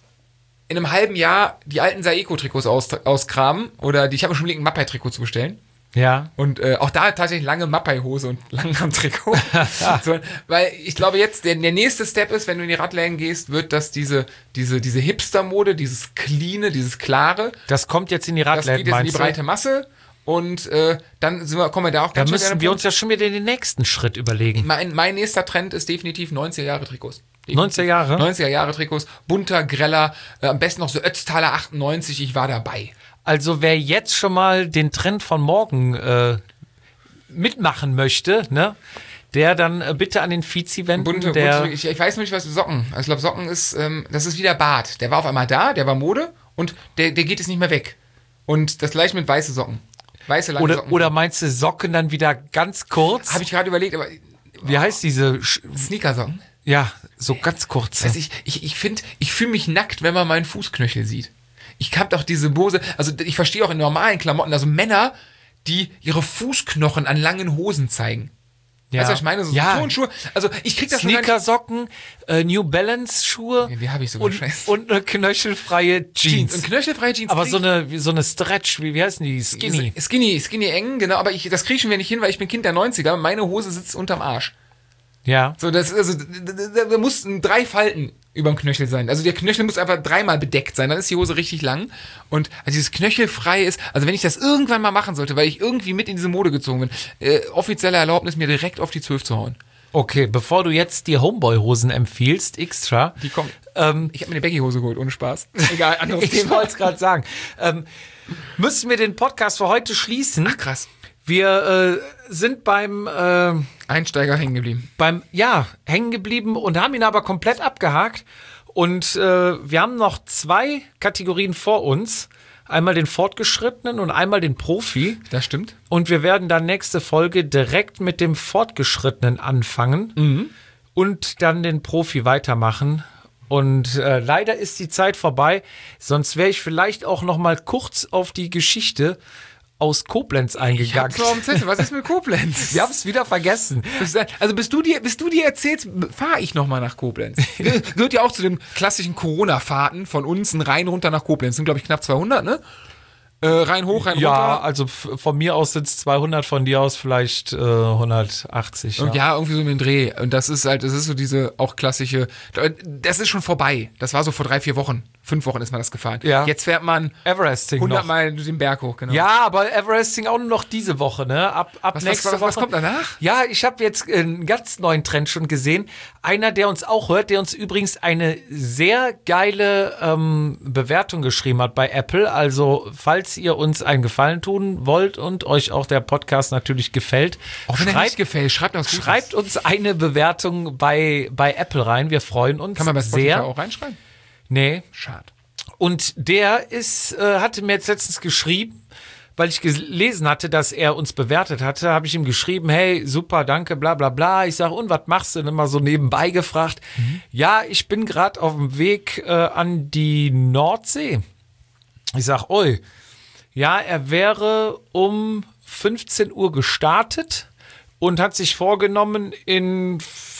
in einem halben Jahr die alten Saeco-Trikots auskramen. Oder ich habe schon überlegt, ein Mappai-Trikot zu bestellen. Ja. Und auch da tatsächlich lange Mappai-Hose und Langarm-Trikot. So, weil ich glaube jetzt, der nächste Step ist, wenn du in die Radläden gehst, wird das diese Hipster-Mode, dieses Cleane, dieses Klare. Das kommt jetzt in die Radläden, das geht jetzt in die breite Masse. Und dann kommen wir da auch ganz schnell. Da müssen wir uns ja schon wieder den nächsten Schritt überlegen. Mein nächster Trend ist definitiv 90er-Jahre-Trikots. 90er Jahre? 90er-Jahre-Trikots, bunter, greller, am besten noch so Ötztaler 98, ich war dabei. Also wer jetzt schon mal den Trend von morgen mitmachen möchte, ne, der dann bitte an den Vizi wenden. Bunte, ich weiß noch nicht, was Socken. Also ich glaube, Socken ist, das ist wieder Bart. Der war auf einmal da, der war Mode und der geht jetzt nicht mehr weg. Und das gleiche mit weiße Socken. Weiße lange Socken. Oder meinst du Socken dann wieder ganz kurz? Habe ich gerade überlegt, aber... Wie heißt diese... Sneakersocken? Ja, so ganz kurz. Also ich finde, ich fühle mich nackt, wenn man meinen Fußknöchel sieht. Ich hab doch diese Hose, also ich verstehe auch in normalen Klamotten, also Männer, die ihre Fußknochen an langen Hosen zeigen. Ja. Weißt du, was ich meine? So Turnschuhe. Also ich krieg das schon Sneakersocken, New Balance Schuhe. Ja, die habe ich sogar und eine knöchelfreie Jeans. Und knöchelfreie Jeans. Aber so eine Stretch, wie heißen die? Skinny eng, genau. Aber das kriege ich schon wieder nicht hin, weil ich bin Kind der 90er. Meine Hose sitzt unterm Arsch. Ja. So, da mussten 3 Falten über dem Knöchel sein. Also der Knöchel muss einfach 3-mal bedeckt sein, dann ist die Hose richtig lang. Und als dieses knöchelfrei ist, also wenn ich das irgendwann mal machen sollte, weil ich irgendwie mit in diese Mode gezogen bin, offizielle Erlaubnis, mir direkt auf die 12 zu hauen. Okay, bevor du jetzt die Homeboy-Hosen empfiehlst, extra. Die kommen. Ich habe mir eine Baggy-Hose geholt, ohne Spaß. Egal, anderes Thema. Ich wollte es gerade sagen. Müssen wir den Podcast für heute schließen? Ach, krass. Wir sind beim Einsteiger hängen geblieben. Hängen geblieben und haben ihn aber komplett abgehakt. Und wir haben noch 2 Kategorien vor uns. Einmal den Fortgeschrittenen und einmal den Profi. Das stimmt. Und wir werden dann nächste Folge direkt mit dem Fortgeschrittenen anfangen und dann den Profi weitermachen. Und leider ist die Zeit vorbei. Sonst wäre ich vielleicht auch noch mal kurz auf die Geschichte aus Koblenz eingegangen. Ich hab's auf dem Zettel. Was ist mit Koblenz? Wir haben es wieder vergessen. Also bis du dir erzählst, fahre ich nochmal nach Koblenz. Gehört ja auch zu den klassischen Corona-Fahrten von uns, rein runter nach Koblenz. Sind, glaube ich, knapp 200, ne? Rein hoch, rein runter. Ja, also von mir aus sind es 200, von dir aus vielleicht 180. Ja, irgendwie so mit dem Dreh. Und das ist so diese auch klassische, das ist schon vorbei. Das war so vor 3-4 Wochen. 5 Wochen ist man das gefahren. Ja. Jetzt fährt man Everesting 100 Mal den Berg hoch, genau. Ja, aber Everesting auch nur noch diese Woche, ne? Ab nächste Woche. Was kommt danach? Ja, ich habe jetzt einen ganz neuen Trend schon gesehen. Einer, der uns auch hört, der uns übrigens eine sehr geile Bewertung geschrieben hat bei Apple. Also, falls ihr uns einen Gefallen tun wollt und euch auch der Podcast natürlich gefällt. Auch wenn er nicht gefällt, schreibt uns eine Bewertung bei Apple rein. Wir freuen uns sehr. Kann man bei Spotify sehr. Auch reinschreiben? Nee. Schade. Und der hatte mir jetzt letztens geschrieben, weil ich gelesen hatte, dass er uns bewertet hatte, habe ich ihm geschrieben, hey, super, danke, bla bla bla. Ich sage, und was machst du denn? Immer so nebenbei gefragt. Ja, ich bin gerade auf dem Weg an die Nordsee. Ich sage, oi, ja, er wäre um 15 Uhr gestartet und hat sich vorgenommen, in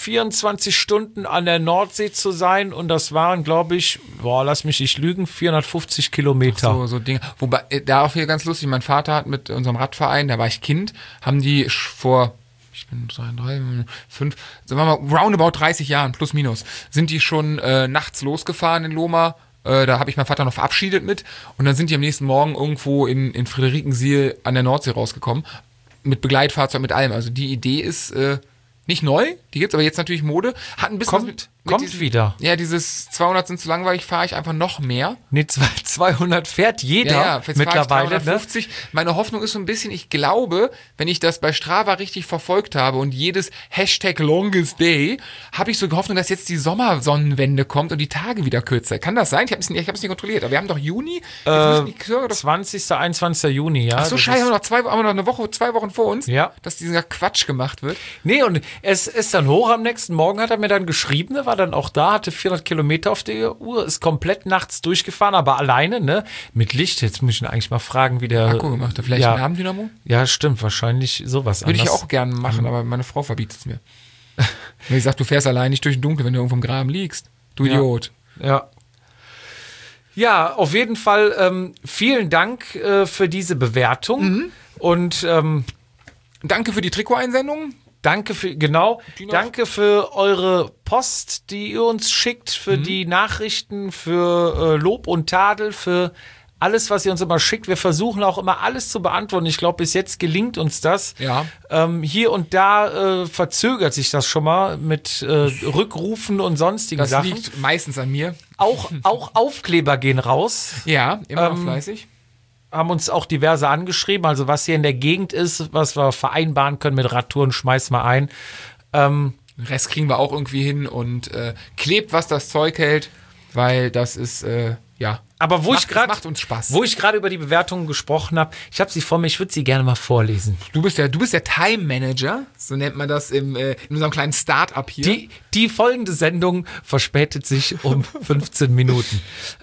24 Stunden an der Nordsee zu sein. Und das waren, glaube ich, lass mich nicht lügen, 450 Kilometer. So Dinge. Wobei, da auch hier ganz lustig, mein Vater hat mit unserem Radverein, da war ich Kind, haben die vor, ich bin 3, 5, sagen wir mal, roundabout 30 Jahren, plus minus, sind die schon nachts losgefahren in Lohmar. Da habe ich meinen Vater noch verabschiedet mit. Und dann sind die am nächsten Morgen irgendwo in Friederikensiel an der Nordsee rausgekommen. Mit Begleitfahrzeug, mit allem. Also die Idee ist nicht neu, die gibt's aber jetzt natürlich Mode. Hat ein bisschen kommt wieder. Ja, dieses 200 sind zu langweilig, fahre ich einfach noch mehr. Nee, 200 fährt jeder mittlerweile. 350. Ne? Meine Hoffnung ist so ein bisschen, ich glaube, wenn ich das bei Strava richtig verfolgt habe und jedes Hashtag Longest Day, habe ich so gehofft, dass jetzt die Sommersonnenwende kommt und die Tage wieder kürzer. Kann das sein? Ich habe es nicht kontrolliert, aber wir haben doch Juni. 20. 21. Juni, ja. Ach so, scheiße, haben wir noch eine Woche, 2 Wochen vor uns, ja, dass dieser Quatsch gemacht wird. Nee, und es ist dann hoch am nächsten Morgen, hat er mir dann geschrieben, war dann auch da, hatte 400 Kilometer auf der Uhr, ist komplett nachts durchgefahren, aber alleine, ne, mit Licht. Jetzt muss ich ihn eigentlich mal fragen, wie der Akku gemacht hat. Vielleicht ein Abendynamo? Ja, stimmt, wahrscheinlich sowas Würde ich auch gerne machen, aber meine Frau verbietet es mir. Wenn ich sage, du fährst allein nicht durch den Dunkel, wenn du irgendwo im Graben liegst. Du Idiot. Ja. Ja, auf jeden Fall vielen Dank für diese Bewertung und danke für die Trikoteinsendung. Danke für eure Post, die ihr uns schickt, für die Nachrichten, für Lob und Tadel, für alles, was ihr uns immer schickt. Wir versuchen auch immer alles zu beantworten. Ich glaube, bis jetzt gelingt uns das. Ja. Hier und da verzögert sich das schon mal mit Rückrufen und sonstigen Sachen. Das liegt meistens an mir. Auch Aufkleber gehen raus. Ja, immer noch fleißig. Haben uns auch diverse angeschrieben, also was hier in der Gegend ist, was wir vereinbaren können mit Radtouren, schmeiß mal ein. Den Rest kriegen wir auch irgendwie hin und klebt, was das Zeug hält, weil das ist, Aber macht uns Spaß. Wo ich gerade über die Bewertungen gesprochen habe, ich habe sie vor mir, ich würde sie gerne mal vorlesen. Du bist der Time Manager, so nennt man das in unserem kleinen Start-up hier. Die folgende Sendung verspätet sich um 15 Minuten.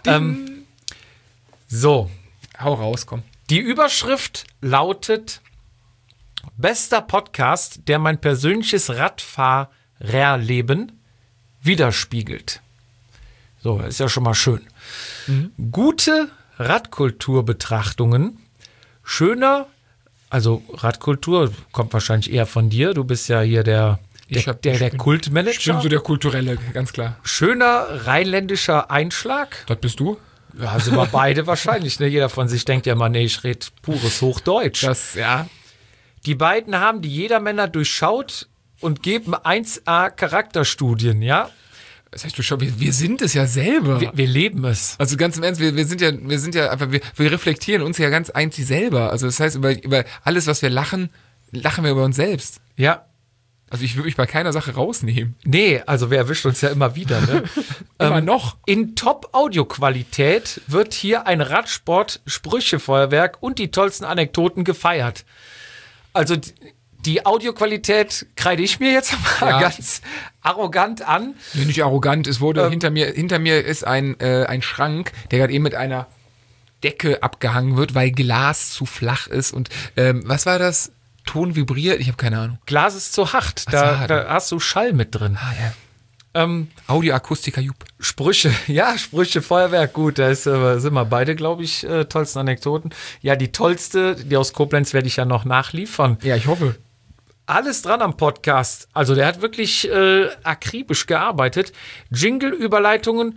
So. Hau raus, komm. Die Überschrift lautet: Bester Podcast, der mein persönliches Radfahrerleben widerspiegelt. So, ist ja schon mal schön. Gute Radkulturbetrachtungen, schöner, also Radkultur kommt wahrscheinlich eher von dir, du bist ja hier der Der Kultmanager. Stimmt, so der kulturelle, ganz klar. Schöner rheinländischer Einschlag. Das bist du? Ja, sind wir beide wahrscheinlich. Ne? Jeder von sich denkt ja mal, nee, ich rede pures Hochdeutsch. Die beiden haben die Jedermänner durchschaut und geben 1A Charakterstudien, ja? Das heißt, wir sind es ja selber. Wir leben es. Also ganz im Ernst, wir sind ja einfach, wir reflektieren uns ja ganz einzig selber. Also das heißt, über alles, was wir lachen wir über uns selbst. Ja. Also ich würde mich bei keiner Sache rausnehmen. Nee, also wir erwischen uns ja immer wieder. Ne? Immer noch. In Top-Audioqualität wird hier ein Radsport-Sprüchefeuerwerk und die tollsten Anekdoten gefeiert. Also die Audioqualität kreide ich mir jetzt mal ganz arrogant an. Nee, nicht arrogant, es wurde hinter mir ist ein Schrank, der gerade eben mit einer Decke abgehangen wird, weil Glas zu flach ist und was war das? Ton vibriert? Ich habe keine Ahnung. Glas ist zu hart, da hast du Schall mit drin. Audioakustiker Jupp. Sprüche, Feuerwerk, gut, da sind wir beide, glaube ich, tollsten Anekdoten. Ja, die tollste, die aus Koblenz werde ich ja noch nachliefern. Ja, ich hoffe. Alles dran am Podcast. Also der hat wirklich akribisch gearbeitet. Jingle-Überleitungen,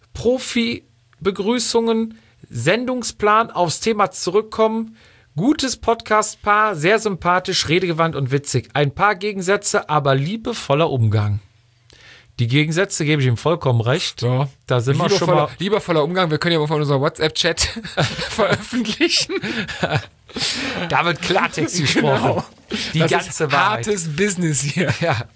Profi-Begrüßungen, Sendungsplan, aufs Thema zurückkommen. Gutes Podcast-Paar, sehr sympathisch, redegewandt und witzig. Ein paar Gegensätze, aber liebevoller Umgang. Die Gegensätze gebe ich ihm vollkommen recht. Ja. Da sind wir schon mal. Liebevoller Umgang, wir können ja mal von unserem WhatsApp-Chat veröffentlichen. Da wird Klartext gesprochen. Genau. Die das ganze ist Wahrheit. Hartes Business hier.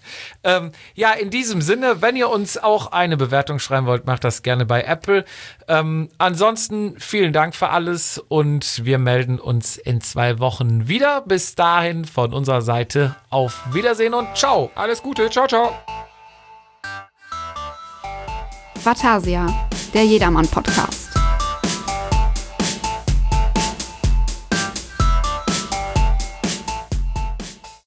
Ja, in diesem Sinne, wenn ihr uns auch eine Bewertung schreiben wollt, macht das gerne bei Apple. Ansonsten vielen Dank für alles und wir melden uns in 2 Wochen wieder. Bis dahin von unserer Seite auf Wiedersehen und ciao. Alles Gute, ciao, ciao. Vatasia, der Jedermann-Podcast.